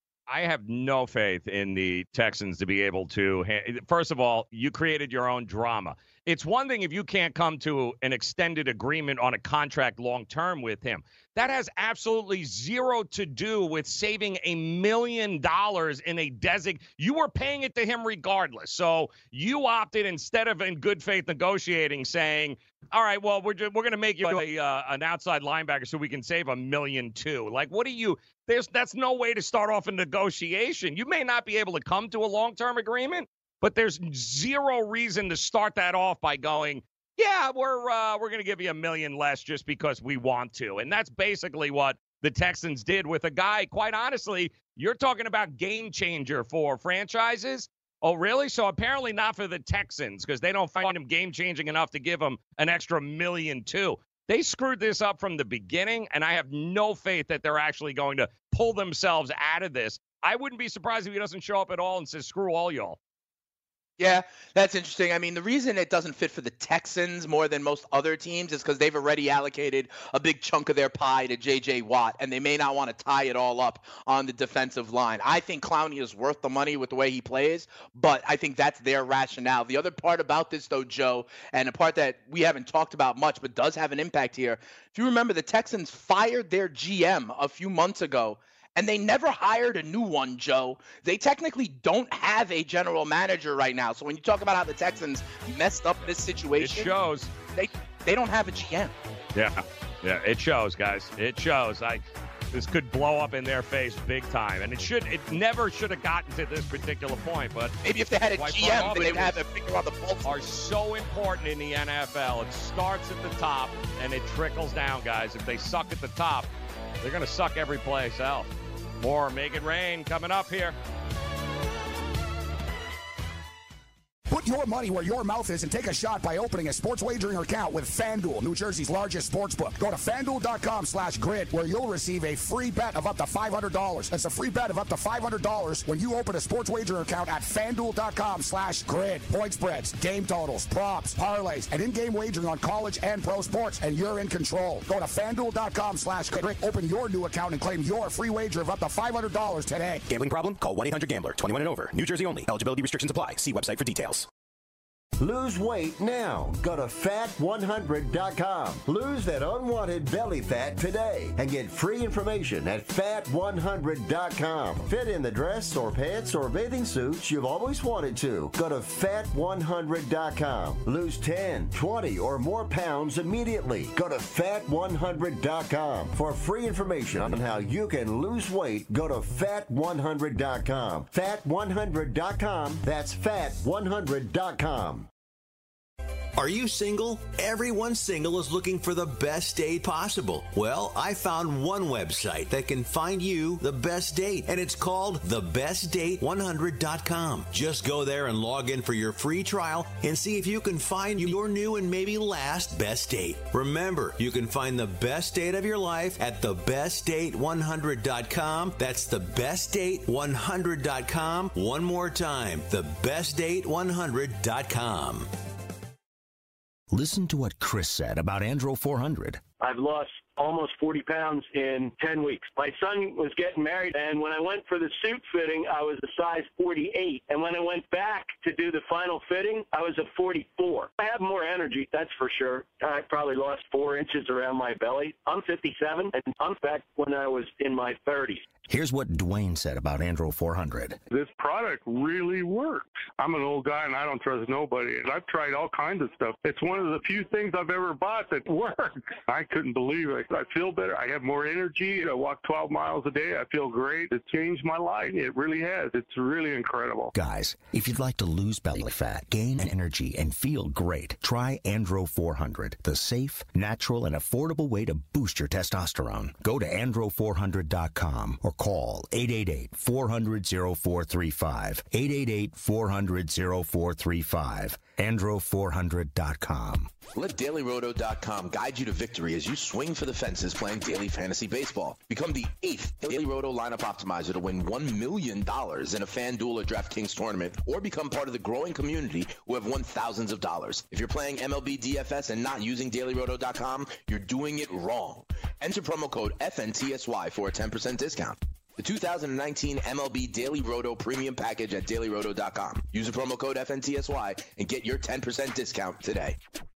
I have no faith in the Texans to be able to. First of all, you created your own drama. It's one thing if you can't come to an extended agreement on a contract long term with him. That has absolutely zero to do with saving a million dollars in a desig. You were paying it to him regardless. So you opted, instead of in good faith negotiating, saying, all right, well, we're just, we're going to make you a, uh, an outside linebacker so we can save a million too. Like, what do you – there's that's no way to start off a negotiation. You may not be able to come to a long-term agreement, but there's zero reason to start that off by going, yeah, we're uh, we're going to give you a million less just because we want to. And that's basically what the Texans did with a guy. Quite honestly, you're talking about game changer for franchises. Oh, really? So apparently not for the Texans, because they don't find him game-changing enough to give him an extra million too. They screwed this up from the beginning, and I have no faith that they're actually going to pull themselves out of this. I wouldn't be surprised if he doesn't show up at all and says, screw all y'all. Yeah, that's interesting. I mean, the reason it doesn't fit for the Texans more than most other teams is because they've already allocated a big chunk of their pie to J J. Watt, and they may not want to tie it all up on the defensive line. I think Clowney is worth the money with the way he plays, but I think that's their rationale. The other part about this, though, Joe, and a part that we haven't talked about much but does have an impact here, if you remember, the Texans fired their G M a few months ago, and they never hired a new one, Joe. They technically don't have a general manager right now. So when you talk about how the Texans messed up this situation, it shows. They they don't have a G M. Yeah, yeah, it shows, guys. It shows. I this could blow up in their face big time, and it should. It never should have gotten to this particular point. But maybe if they had a G M, then they'd have a finger on the pulse. Are so important in the N F L. It starts at the top and it trickles down, guys. If they suck at the top, they're going to suck every place else. More Make It Rain coming up here. Put your money where your mouth is and take a shot by opening a sports wagering account with FanDuel, New Jersey's largest sportsbook. Go to FanDuel.com slash grid where you'll receive a free bet of up to five hundred dollars. That's a free bet of up to five hundred dollars when you open a sports wagering account at FanDuel.com slash grid. Point spreads, game totals, props, parlays, and in-game wagering on college and pro sports, and you're in control. Go to FanDuel.com slash grid. Open your new account and claim your free wager of up to five hundred dollars today. Gambling problem? Call one eight hundred gambler. twenty-one and over. New Jersey only. Eligibility restrictions apply. See website for details. Lose weight now. Go to fat one hundred dot com. Lose that unwanted belly fat today and get free information at fat one hundred dot com. Fit in the dress or pants or bathing suits you've always wanted to. Go to fat one hundred dot com. Lose ten, twenty, or more pounds immediately. Go to fat one hundred dot com. For free information on how you can lose weight, go to fat one hundred dot com. fat one hundred dot com. That's fat one hundred dot com. Are you single? Everyone single is looking for the best date possible. Well, I found one website that can find you the best date, and it's called the best date one hundred dot com. Just go there and log in for your free trial and see if you can find your new and maybe last best date. Remember, you can find the best date of your life at the best date one hundred dot com. That's the best date one hundred dot com. One more time, the best date one hundred dot com. Listen to what Chris said about Andro four hundred. I've lost almost forty pounds in ten weeks. My son was getting married, and when I went for the suit fitting, I was a size forty-eight. And when I went back to do the final fitting, I was a forty-four. I have more energy, that's for sure. I probably lost four inches around my belly. I'm fifty-seven, and I'm back when I was in my thirties. Here's what Dwayne said about Andro four hundred. This product really works. I'm an old guy and I don't trust nobody. And I've tried all kinds of stuff. It's one of the few things I've ever bought that works. I couldn't believe it. I feel better. I have more energy. I walk twelve miles a day. I feel great. It changed my life. It really has. It's really incredible. Guys, if you'd like to lose belly fat, gain energy, and feel great, try Andro four hundred, the safe, natural, and affordable way to boost your testosterone. Go to andro four hundred dot com or call eight eight eight, four hundred, oh four three five, eight eight eight, four hundred, oh four three five, andro four hundred dot com. Let Daily Roto dot com guide you to victory as you swing for the fences playing daily fantasy baseball. Become the eighth Daily Roto lineup optimizer to win one million dollars in a FanDuel or DraftKings tournament, or become part of the growing community who have won thousands of dollars. If you're playing M L B D F S and not using Daily Roto dot com, you're doing it wrong. Enter promo code F N T S Y for a ten percent discount. The two thousand nineteen M L B Daily Roto Premium Package at Daily Roto dot com. Use the promo code F N T S Y and get your ten percent discount today.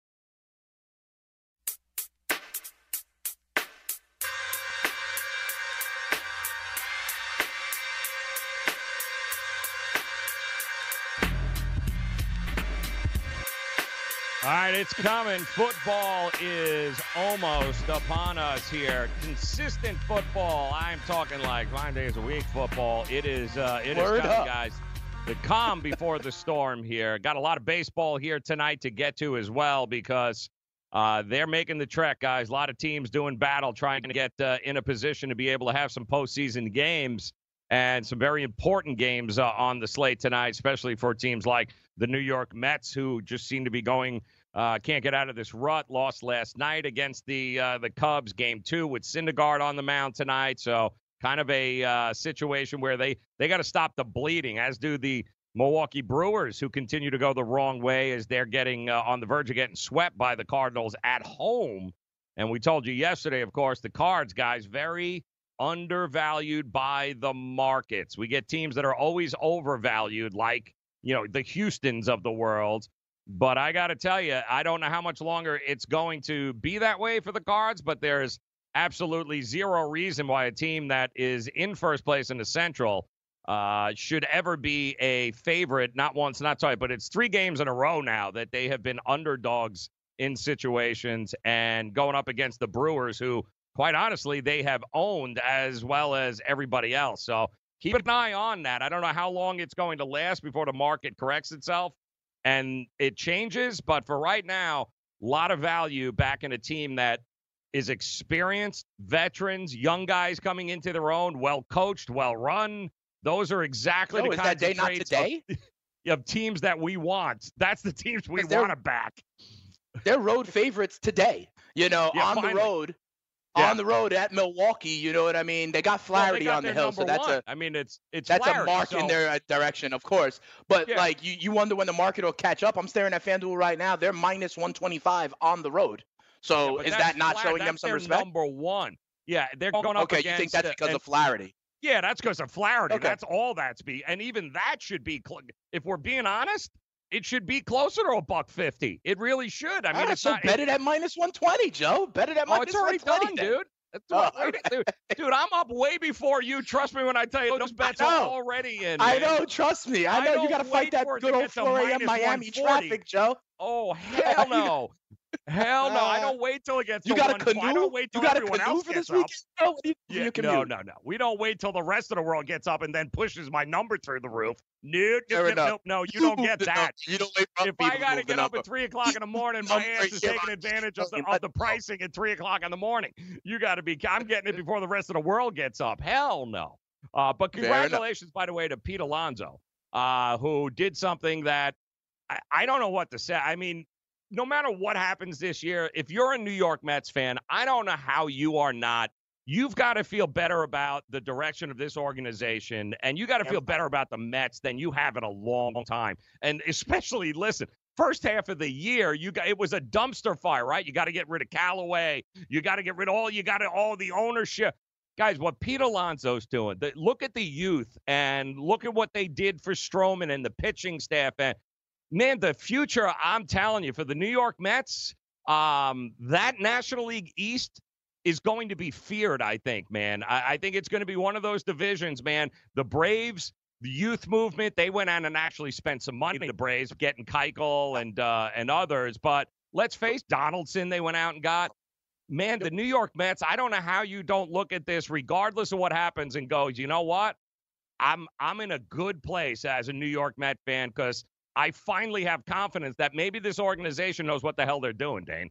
All right, it's coming. Football is almost upon us here. Consistent football. I'm talking like five days a week football. It is uh, it is coming, up. guys. The calm before the storm here. Got a lot of baseball here tonight to get to as well because uh, they're making the trek, guys. A lot of teams doing battle, trying to get uh, in a position to be able to have some postseason games and some very important games uh, on the slate tonight, especially for teams like the New York Mets, who just seem to be going, uh, can't get out of this rut. Lost last night against the uh, the Cubs, game two with Syndergaard on the mound tonight. So kind of a uh, situation where they, they got to stop the bleeding, as do the Milwaukee Brewers, who continue to go the wrong way as they're getting uh, on the verge of getting swept by the Cardinals at home. And we told you yesterday, of course, the Cards, guys, very undervalued by the markets. We get teams that are always overvalued, like, you know, the Houstons of the world. But I got to tell you, I don't know how much longer it's going to be that way for the Cards, but there's absolutely zero reason why a team that is in first place in the Central uh, should ever be a favorite, not once, not twice, but it's three games in a row now that they have been underdogs in situations and going up against the Brewers, who, quite honestly, they have owned as well as everybody else. So keep an eye on that. I don't know how long it's going to last before the market corrects itself and it changes. But for right now, a lot of value back in a team that is experienced, veterans, young guys coming into their own, well-coached, well-run. Those are exactly no, the is kinds that day of not traits today? Of, of teams that we want. That's the teams we want to back. They're road favorites today. You know, Yeah, on finally. the road. Yeah. On the road at Milwaukee, you know what I mean? They got Flaherty Well, they got on the their hill, so number that's one. a I mean, it's it's that's Flaherty, a mark so- in their uh, direction, of course. But Yeah. like you, you wonder when the market will catch up. I'm staring at FanDuel right now. They're minus one twenty-five on the road. So Yeah, but is that's that not Flaherty. showing them That's some their respect? Number one. Yeah, they're going up okay, against. you think that's uh, because and- of Flaherty? Yeah, that's because of Flaherty. Okay. That's all that's be, and even that should be. Cl- if we're being honest, it should be closer to a buck fifty. It really should. I All mean, right, it's so not. bet it, it at minus one twenty, Joe. Bet it at oh, minus it's already one done, twenty, then. dude. That's Oh, what- dude. Dude, I'm up way before you. Trust me when I tell you those bets I are know. already in. I man. know, trust me. I I know don't you got to fight wait that for it good to old get to four a.m. minus Miami one forty. traffic, Joe. Oh hell no. Hell no! I don't wait till it gets. You to got a one twenty. I canoe? don't wait You till got a everyone canoe else for gets this up. weekend? No, what do you- Yeah, you canoe? no, no, no. We don't wait till the rest of the world gets up and then pushes my number through the roof. No, Fair no, enough. no, no, you don't get No, that. you don't wait for If people I to got to move the get up number. at three o'clock in the morning, my Number ass is here, taking I- advantage of the you of let the go. pricing at three o'clock in the morning. You got to be. I'm getting it before the rest of the world gets up. Hell no. Uh, but Fair enough. congratulations, by the way, to Pete Alonso, uh, who did something that I, I don't know what to say. I mean, no matter what happens this year, if you're a New York Mets fan, I don't know how you are not. You've got to feel better about the direction of this organization, and you got to feel better about the Mets than you have in a long time. And especially, listen, first half of the year, you got it was a dumpster fire, right? You got to get rid of Callaway. You got to get rid of all. You got to all the ownership. Guys, what Pete Alonso's doing, the, look at the youth and look at what they did for Stroman and the pitching staff. And, man, the future, I'm telling you, for the New York Mets, um, that National League East, is going to be feared, I think, man. I, I think it's going to be one of those divisions, man. The Braves, the youth movement, they went out and actually spent some money, the Braves, getting Keuchel and, uh, and others. But let's face Donaldson, they went out and got. Man, the New York Mets, I don't know how you don't look at this, regardless of what happens, and go, you know what? I'm I'm in a good place as a New York Met fan because I finally have confidence that maybe this organization knows what the hell they're doing, Dane.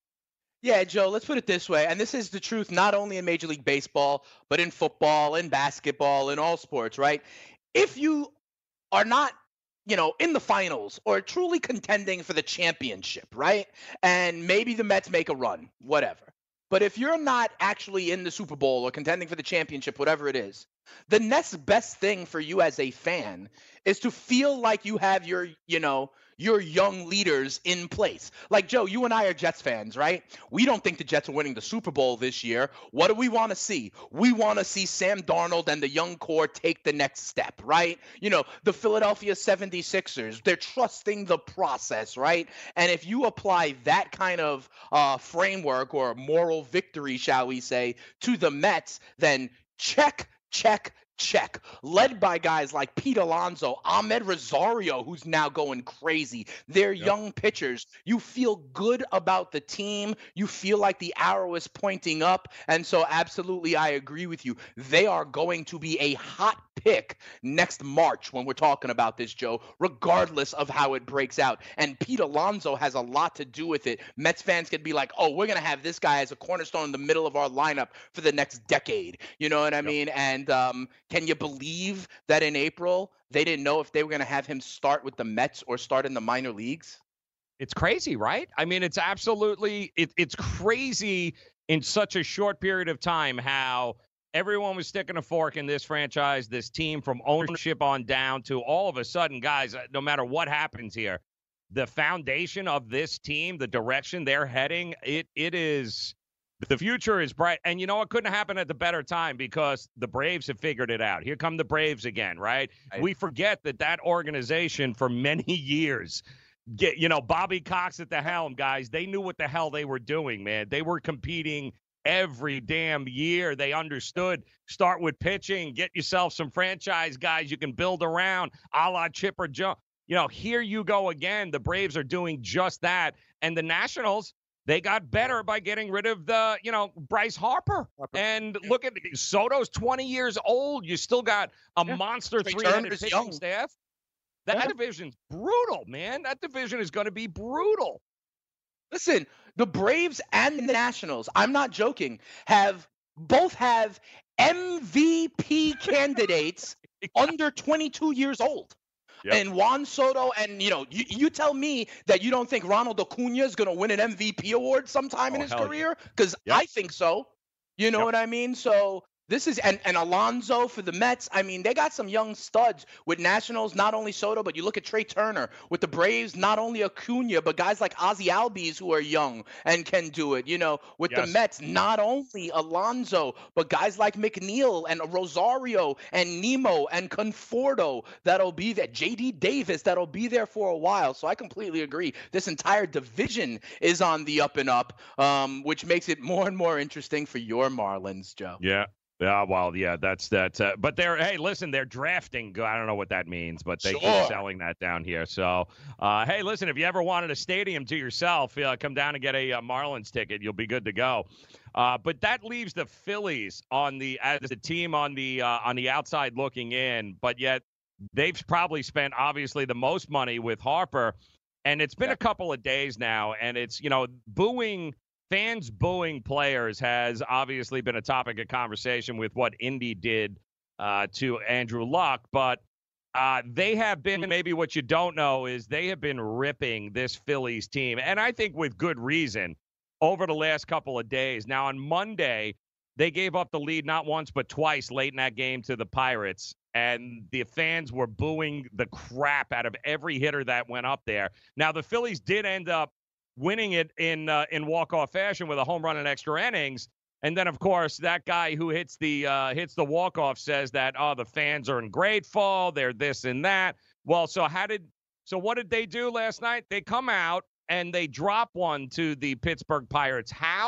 Yeah, Joe, let's put it this way. And this is the truth not only in Major League Baseball, but in football, in basketball, in all sports, right? If you are not, you know, in the finals or truly contending for the championship, right? And maybe the Mets make a run, whatever. But if you're not actually in the Super Bowl or contending for the championship, whatever it is, the next best thing for you as a fan is to feel like you have your, you know, your young leaders in place. Like, Joe, you and I are Jets fans, right? We don't think the Jets are winning the Super Bowl this year. What do we want to see? We want to see Sam Darnold and the young core take the next step, right? You know, the Philadelphia seventy-sixers, they're trusting the process, right? And if you apply that kind of uh, framework or moral victory, shall we say, to the Mets, then check, check, check. Led by guys like Pete Alonso, Ahmed Rosario, who's now going crazy. They're yep. young pitchers. You feel good about the team. You feel like the arrow is pointing up. And so absolutely, I agree with you. They are going to be a hot pick next March when we're talking about this, Joe, regardless of how it breaks out. And Pete Alonso has a lot to do with it. Mets fans could be like, oh, we're going to have this guy as a cornerstone in the middle of our lineup for the next decade. You know what I yep. mean? And um, can you believe that in April they didn't know if they were going to have him start with the Mets or start in the minor leagues? It's crazy, right? I mean, it's absolutely it, it's crazy in such a short period of time how everyone was sticking a fork in this franchise, this team, from ownership on down to all of a sudden, guys, no matter what happens here, the foundation of this team, the direction they're heading, it it is the future is bright. And you know what? Couldn't happen at the better time because the Braves have figured it out. Here come the Braves again, right? right. We forget that that organization for many years, get you know, Bobby Cox at the helm, guys, they knew what the hell they were doing, man. They were competing every damn year. They understood. Start with pitching, get yourself some franchise guys you can build around, a la Chipper Jones. You know, here you go again. The Braves are doing just that. And the Nationals, they got better by getting rid of the, you know, Bryce Harper. And look at Soto's twenty years old. You still got a yeah. monster three-headed pitching young. staff. That yeah. division's brutal, man. That division is going to be brutal. Listen, the Braves and the Nationals, I'm not joking, have both have M V P candidates under twenty-two years old. Yep. And Juan Soto, and, you know, you, you tell me that you don't think Ronald Acuna is going to win an M V P award sometime oh, in his career? Because yep. I think so. You know yep. what I mean? So this is, and, and Alonso for the Mets. I mean, they got some young studs with Nationals, not only Soto, but you look at Trey Turner. With the Braves, not only Acuna, but guys like Ozzie Albies who are young and can do it. You know, with yes. the Mets, not only Alonso, but guys like McNeil and Rosario and Nemo and Conforto that'll be there. J D Davis that'll be there for a while. So I completely agree. This entire division is on the up and up, um, which makes it more and more interesting for your Marlins, Joe. Yeah. Yeah, well, yeah, that's that. Uh, but they're, hey, listen, they're drafting. I don't know what that means, but they sure. keep selling that down here. So, uh, hey, listen, if you ever wanted a stadium to yourself, uh, come down and get a uh, Marlins ticket. You'll be good to go. Uh, but that leaves the Phillies on the as the team on the uh, on the outside looking in. But yet they've probably spent obviously the most money with Harper, and it's been yeah. a couple of days now, and it's you know booing. Fans booing players has obviously been a topic of conversation with what Indy did uh, to Andrew Luck, but uh, they have been, maybe what you don't know is they have been ripping this Phillies team, and I think with good reason, over the last couple of days. Now, on Monday, they gave up the lead not once but twice late in that game to the Pirates, and the fans were booing the crap out of every hitter that went up there. Now, the Phillies did end up winning it in uh, in walk-off fashion with a home run in extra innings. And then, of course, that guy who hits the uh, hits the walk-off says that, oh, the fans are ungrateful, they're this and that. Well, so how did so what did they do last night? They come out and they drop one to the Pittsburgh Pirates. How?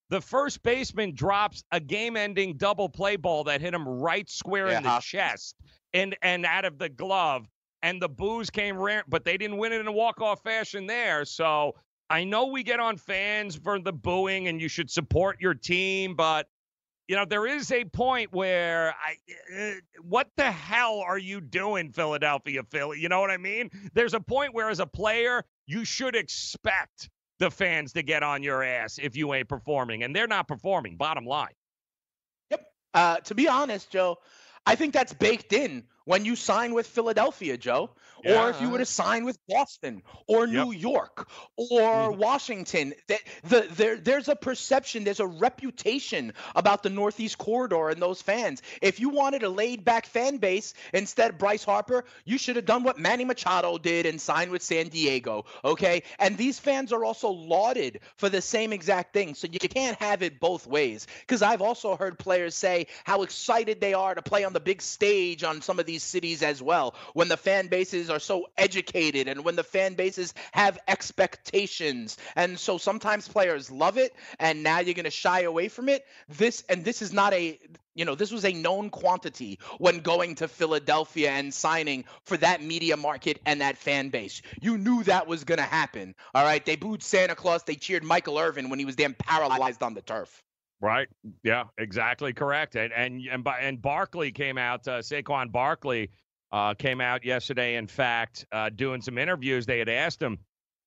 the first baseman drops a game-ending double play ball that hit him right square Yeah, in the Hop- chest and and out of the glove, and the boos came rare, but they didn't win it in a walk-off fashion there. So I know we get on fans for the booing, and you should support your team, but you know, there is a point where I, uh, what the hell are you doing, Philadelphia Philly? You know what I mean? There's a point where, as a player, you should expect the fans to get on your ass if you ain't performing, and they're not performing, bottom line. Yep. Uh, to be honest, Joe, I think that's baked in when you sign with Philadelphia, Joe, Yeah. or if you were to sign with Boston or New Yep. York or Washington. That the, there, there's a perception, there's a reputation about the Northeast Corridor and those fans. If you wanted a laid-back fan base instead of Bryce Harper, you should have done what Manny Machado did and signed with San Diego, okay? And these fans are also lauded for the same exact thing, so you can't have it both ways. Because I've also heard players say how excited they are to play on the big stage on some of these cities as well, when the fan bases are so educated and when the fan bases have expectations. And so sometimes players love it, and now you're going to shy away from it. This and this is not a, you know, this was a known quantity when going to Philadelphia and signing for that media market and that fan base. You knew that was going to happen. All right. They booed Santa Claus. They cheered Michael Irvin when he was damn paralyzed on the turf. Right. Yeah, exactly correct. And and and, and Barkley came out, uh, Saquon Barkley uh, came out yesterday, in fact, uh, doing some interviews. They had asked him,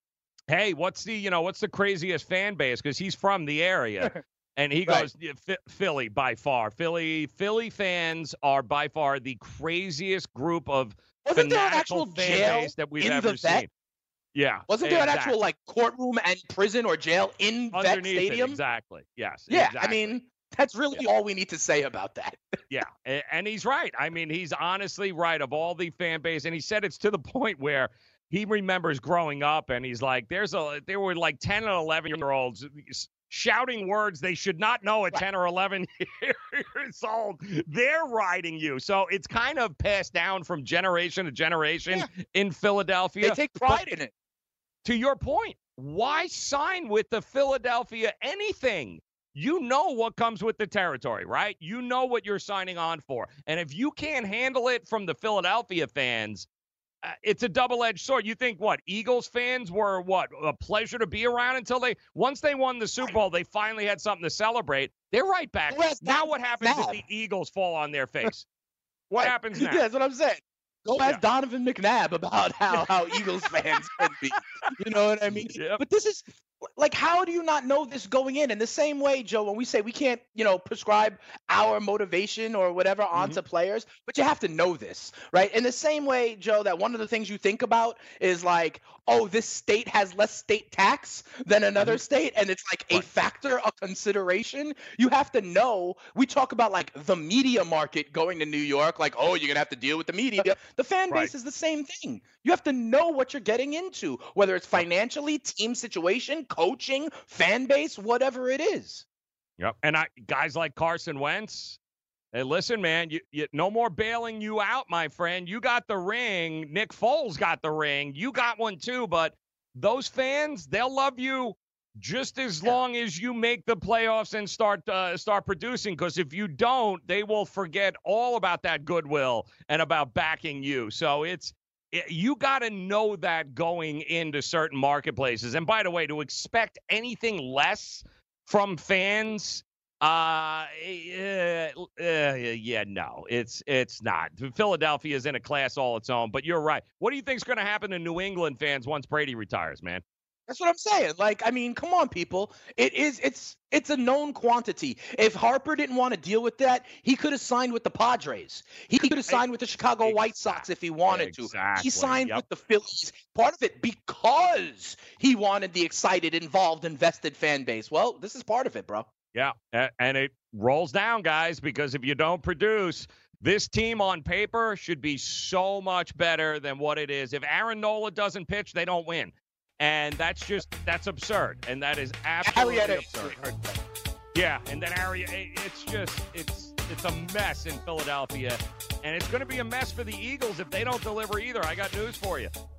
hey, what's the, you know, what's the craziest fan base? Because he's from the area. And he Right. goes, yeah, Ph- Philly by far. Philly Philly fans are by far the craziest group of Wasn't there an fanatical actual fan jail base that we've in ever the vet? seen. Yeah. Wasn't there an exactly. actual like courtroom and prison or jail in Vet Underneath it, Stadium? exactly. Yes. Yeah, exactly. I mean, that's really all we need to say about that. Yeah, a- and he's right. I mean, he's honestly right of all the fan base, and he said it's to the point where he remembers growing up, and he's like, "There's a there were like ten and eleven year olds shouting words they should not know at ten or eleven years old. They're riding you, so it's kind of passed down from generation to generation in Philadelphia. They take pride But in it. To your point, why sign with the Philadelphia anything? You know what comes with the territory, right? You know what you're signing on for. And if you can't handle it from the Philadelphia fans, uh, it's a double-edged sword. You think what? Eagles fans were what? A pleasure to be around until they once they won the Super Bowl, they finally had something to celebrate. They're right back. Now what happens if the Eagles fall on their face? What happens now? Yeah, that's what I'm saying. Go Yeah. ask Donovan McNabb about how, how Eagles fans can be. You know what I mean? But this is like, how do you not know this going in? In the same way, Joe, when we say we can't, you know, prescribe our motivation or whatever onto players, but you have to know this, right? In the same way, Joe, that one of the things you think about is like, oh, this state has less state tax than another state, and it's like a factor, a consideration. You have to know. We talk about like the media market going to New York, like, oh, you're gonna have to deal with the media. The fan base Right. is the same thing. You have to know what you're getting into, whether it's financially, team situation, coaching, fan base, whatever it is. Yep. And I guys like Carson Wentz, hey, listen, man, you, you no more bailing you out, my friend. You got the ring. Nick Foles got the ring. You got one too, but those fans, they'll love you just as long as you make the playoffs and start uh, start producing, because if you don't, they will forget all about that goodwill and about backing you. So it's it, you got to know that going into certain marketplaces. And by the way, to expect anything less from fans, uh, uh, uh, yeah, no, it's it's not. Philadelphia is in a class all its own. But you're right. What do you think is going to happen to New England fans once Brady retires, man? That's what I'm saying. Like, I mean, come on, people. It is, it's, it's a known quantity. If Harper didn't want to deal with that, he could have signed with the Padres. He could have signed with the Chicago White Sox if he wanted to. Exactly. He signed Yep. with the Phillies. Part of it because he wanted the excited, involved, invested fan base. Well, this is part of it, bro. Yeah, a- and it rolls down, guys, because if you don't produce, this team on paper should be so much better than what it is. If Aaron Nola doesn't pitch, they don't win. And that's just, that's absurd. And that is absolutely Arietta absurd. Yeah, and then Arietta, it's just, it's it's a mess in Philadelphia. And it's going to be a mess for the Eagles if they don't deliver either. I got news for you.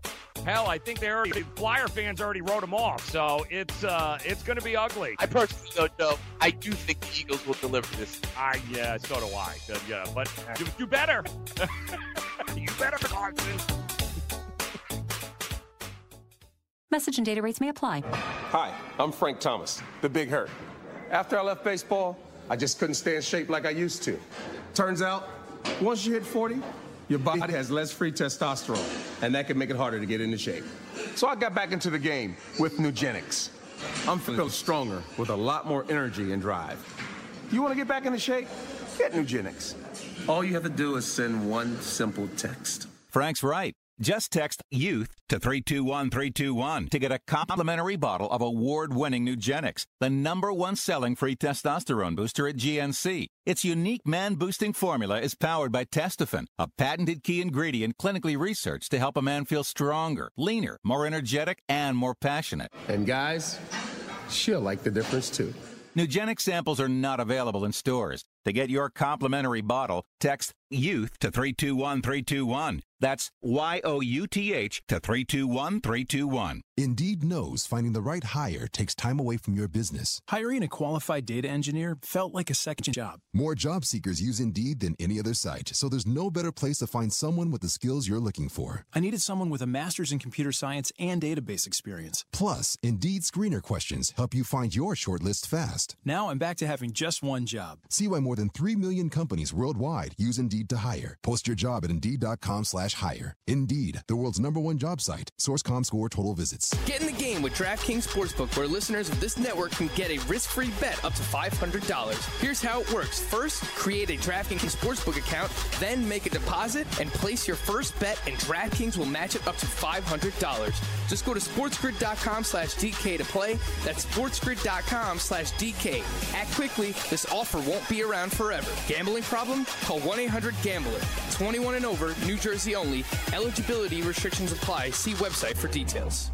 Hell, I think they already Flyer fans already wrote them off, so it's uh, it's going to be ugly. I personally don't know. I do think the Eagles will deliver this. I yeah, so do I. Uh, yeah, but you, you better. You better, Carson. Message and data rates may apply. Hi, I'm Frank Thomas, the Big Hurt. After I left baseball, I just couldn't stay in shape like I used to. Turns out, once you hit forty, your body has less free testosterone, and that can make it harder to get into shape. So I got back into the game with Nugenics. I'm feeling stronger with a lot more energy and drive. You want to get back into shape? Get Nugenics. All you have to do is send one simple text. Frank's right. Just text YOUTH to three two one three two one to get a complimentary bottle of award-winning Nugenics, the number one selling free testosterone booster at G N C. Its unique man-boosting formula is powered by Testofen, a patented key ingredient clinically researched to help a man feel stronger, leaner, more energetic, and more passionate. And guys, she'll like the difference too. Nugenic samples are not available in stores. To get your complimentary bottle, text YOUTH to three two one three two one. That's Y O U T H to three two one three two one. Indeed knows finding the right hire takes time away from your business. Hiring a qualified data engineer felt like a second job. More job seekers use Indeed than any other site, so there's no better place to find someone with the skills you're looking for. I needed someone with a master's in computer science and database experience. Plus, Indeed screener questions help you find your shortlist fast. Now I'm back to having just one job. See why more than three million companies worldwide use Indeed to hire. Post your job at Indeed.com slash hire. Indeed, the world's number one job site. Source dot com score total visits. Get in the game with DraftKings Sportsbook, where listeners of this network can get a risk-free bet up to five hundred dollars. Here's how it works. First, create a DraftKings Sportsbook account, then make a deposit and place your first bet, and DraftKings will match it up to five hundred dollars. Just go to SportsGrid.com slash DK to play. That's SportsGrid.com slash DK. Act quickly. This offer won't be around forever. Gambling problem? Call one eight hundred gambler. twenty-one and over, New Jersey only. Eligibility restrictions apply. See website for details.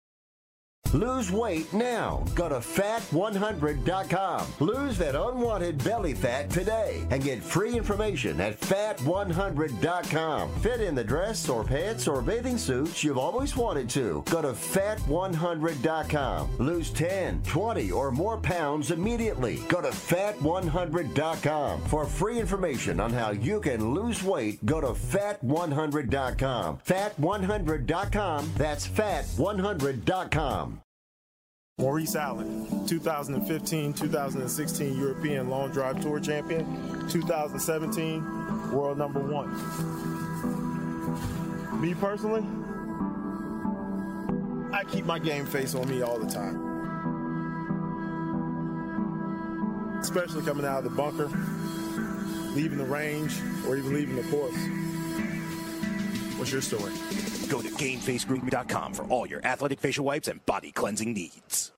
Lose weight now. Go to fat one hundred dot com. Lose that unwanted belly fat today and get free information at fat one hundred dot com. Fit in the dress or pants or bathing suits you've always wanted to. Go to fat one hundred dot com. Lose ten, twenty, or more pounds immediately. Go to fat one hundred dot com. For free information on how you can lose weight, go to fat one hundred dot com. fat one hundred dot com. That's fat one hundred dot com. Maurice Allen, two thousand fifteen two thousand sixteen European Long Drive Tour Champion, two thousand seventeen World Number One. Me personally, I keep my game face on me all the time. Especially coming out of the bunker, leaving the range, or even leaving the course. What's your story? Go to game face group dot com for all your athletic facial wipes and body cleansing needs.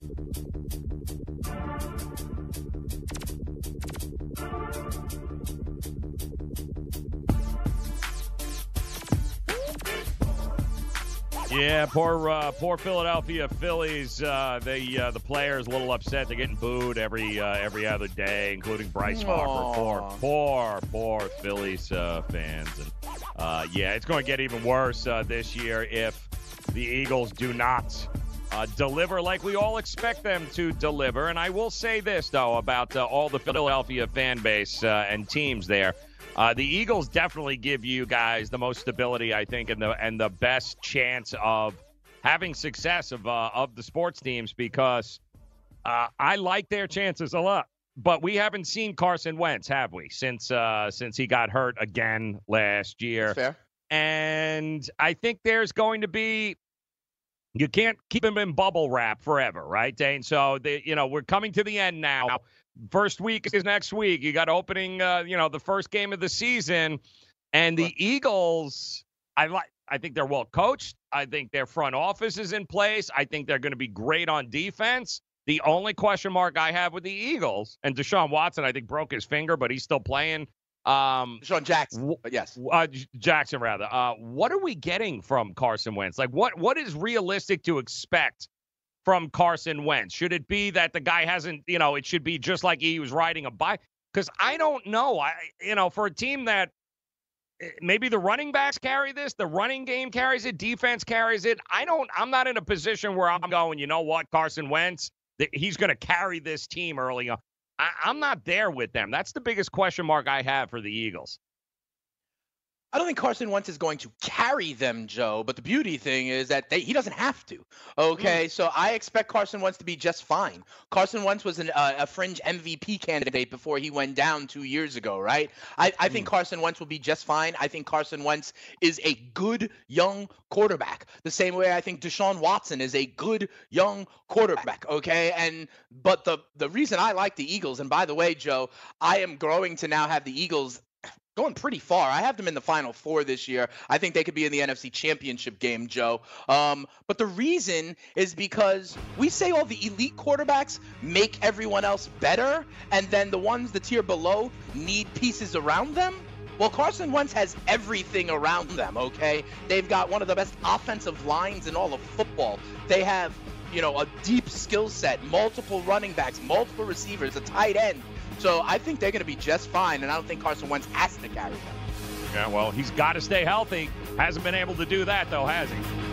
Yeah, poor uh, poor Philadelphia Phillies. Uh, they uh, the players a little upset. They're getting booed every uh, every other day, including Bryce Harper. Poor, poor, poor Phillies uh, fans. And uh, yeah, it's going to get even worse uh, this year if the Eagles do not uh, deliver like we all expect them to deliver. And I will say this though about uh, all the Philadelphia fan base uh, and teams there. Uh, the Eagles definitely give you guys the most stability, I think, and the and the best chance of having success of uh, of the sports teams because uh, I like their chances a lot. But we haven't seen Carson Wentz, have we, since uh, since he got hurt again last year? Fair. And I think there's going to be you can't keep him in bubble wrap forever, right, Dane? So they, you know, we're coming to the end now. First week is next week. You got opening, uh, you know, the first game of the season, and the Eagles. I like. I think they're well coached. I think their front office is in place. I think they're going to be great on defense. The only question mark I have with the Eagles and Deshaun Watson, I think broke his finger, but he's still playing. Um, Deshaun Jackson, yes, uh, Jackson rather. Uh, what are we getting from Carson Wentz? Like, what what is realistic to expect from Carson Wentz? Should it be that the guy hasn't, you know, it should be just like he was riding a bike? Because I don't know. I, you know, for a team that maybe the running backs carry this. The running game carries it. Defense carries it. I don't, I'm not in a position where I'm going, you know what, Carson Wentz, he's going to carry this team early on. I, I'm not there with them. That's the biggest question mark I have for the Eagles. I don't think Carson Wentz is going to carry them, Joe, but the beauty thing is that they, he doesn't have to, okay? Mm. So I expect Carson Wentz to be just fine. Carson Wentz was an, uh, a fringe M V P candidate before he went down two years ago, right? I, I mm. think Carson Wentz will be just fine. I think Carson Wentz is a good young quarterback, the same way I think Deshaun Watson is a good young quarterback, okay? And but the, the reason I like the Eagles, and by the way, Joe, I am growing to now have the Eagles going pretty far. I have them in the Final Four this year. I think they could be in the N F C Championship game, Joe. Um, but the reason is because we say all the elite quarterbacks make everyone else better, and then the ones the tier below need pieces around them. Well, Carson Wentz has everything around them, okay? They've got one of the best offensive lines in all of football. They have, you know, a deep skill set, multiple running backs, multiple receivers, a tight end. So I think they're going to be just fine, and I don't think Carson Wentz has to carry them. Yeah, well, he's got to stay healthy. Hasn't been able to do that, though, has he?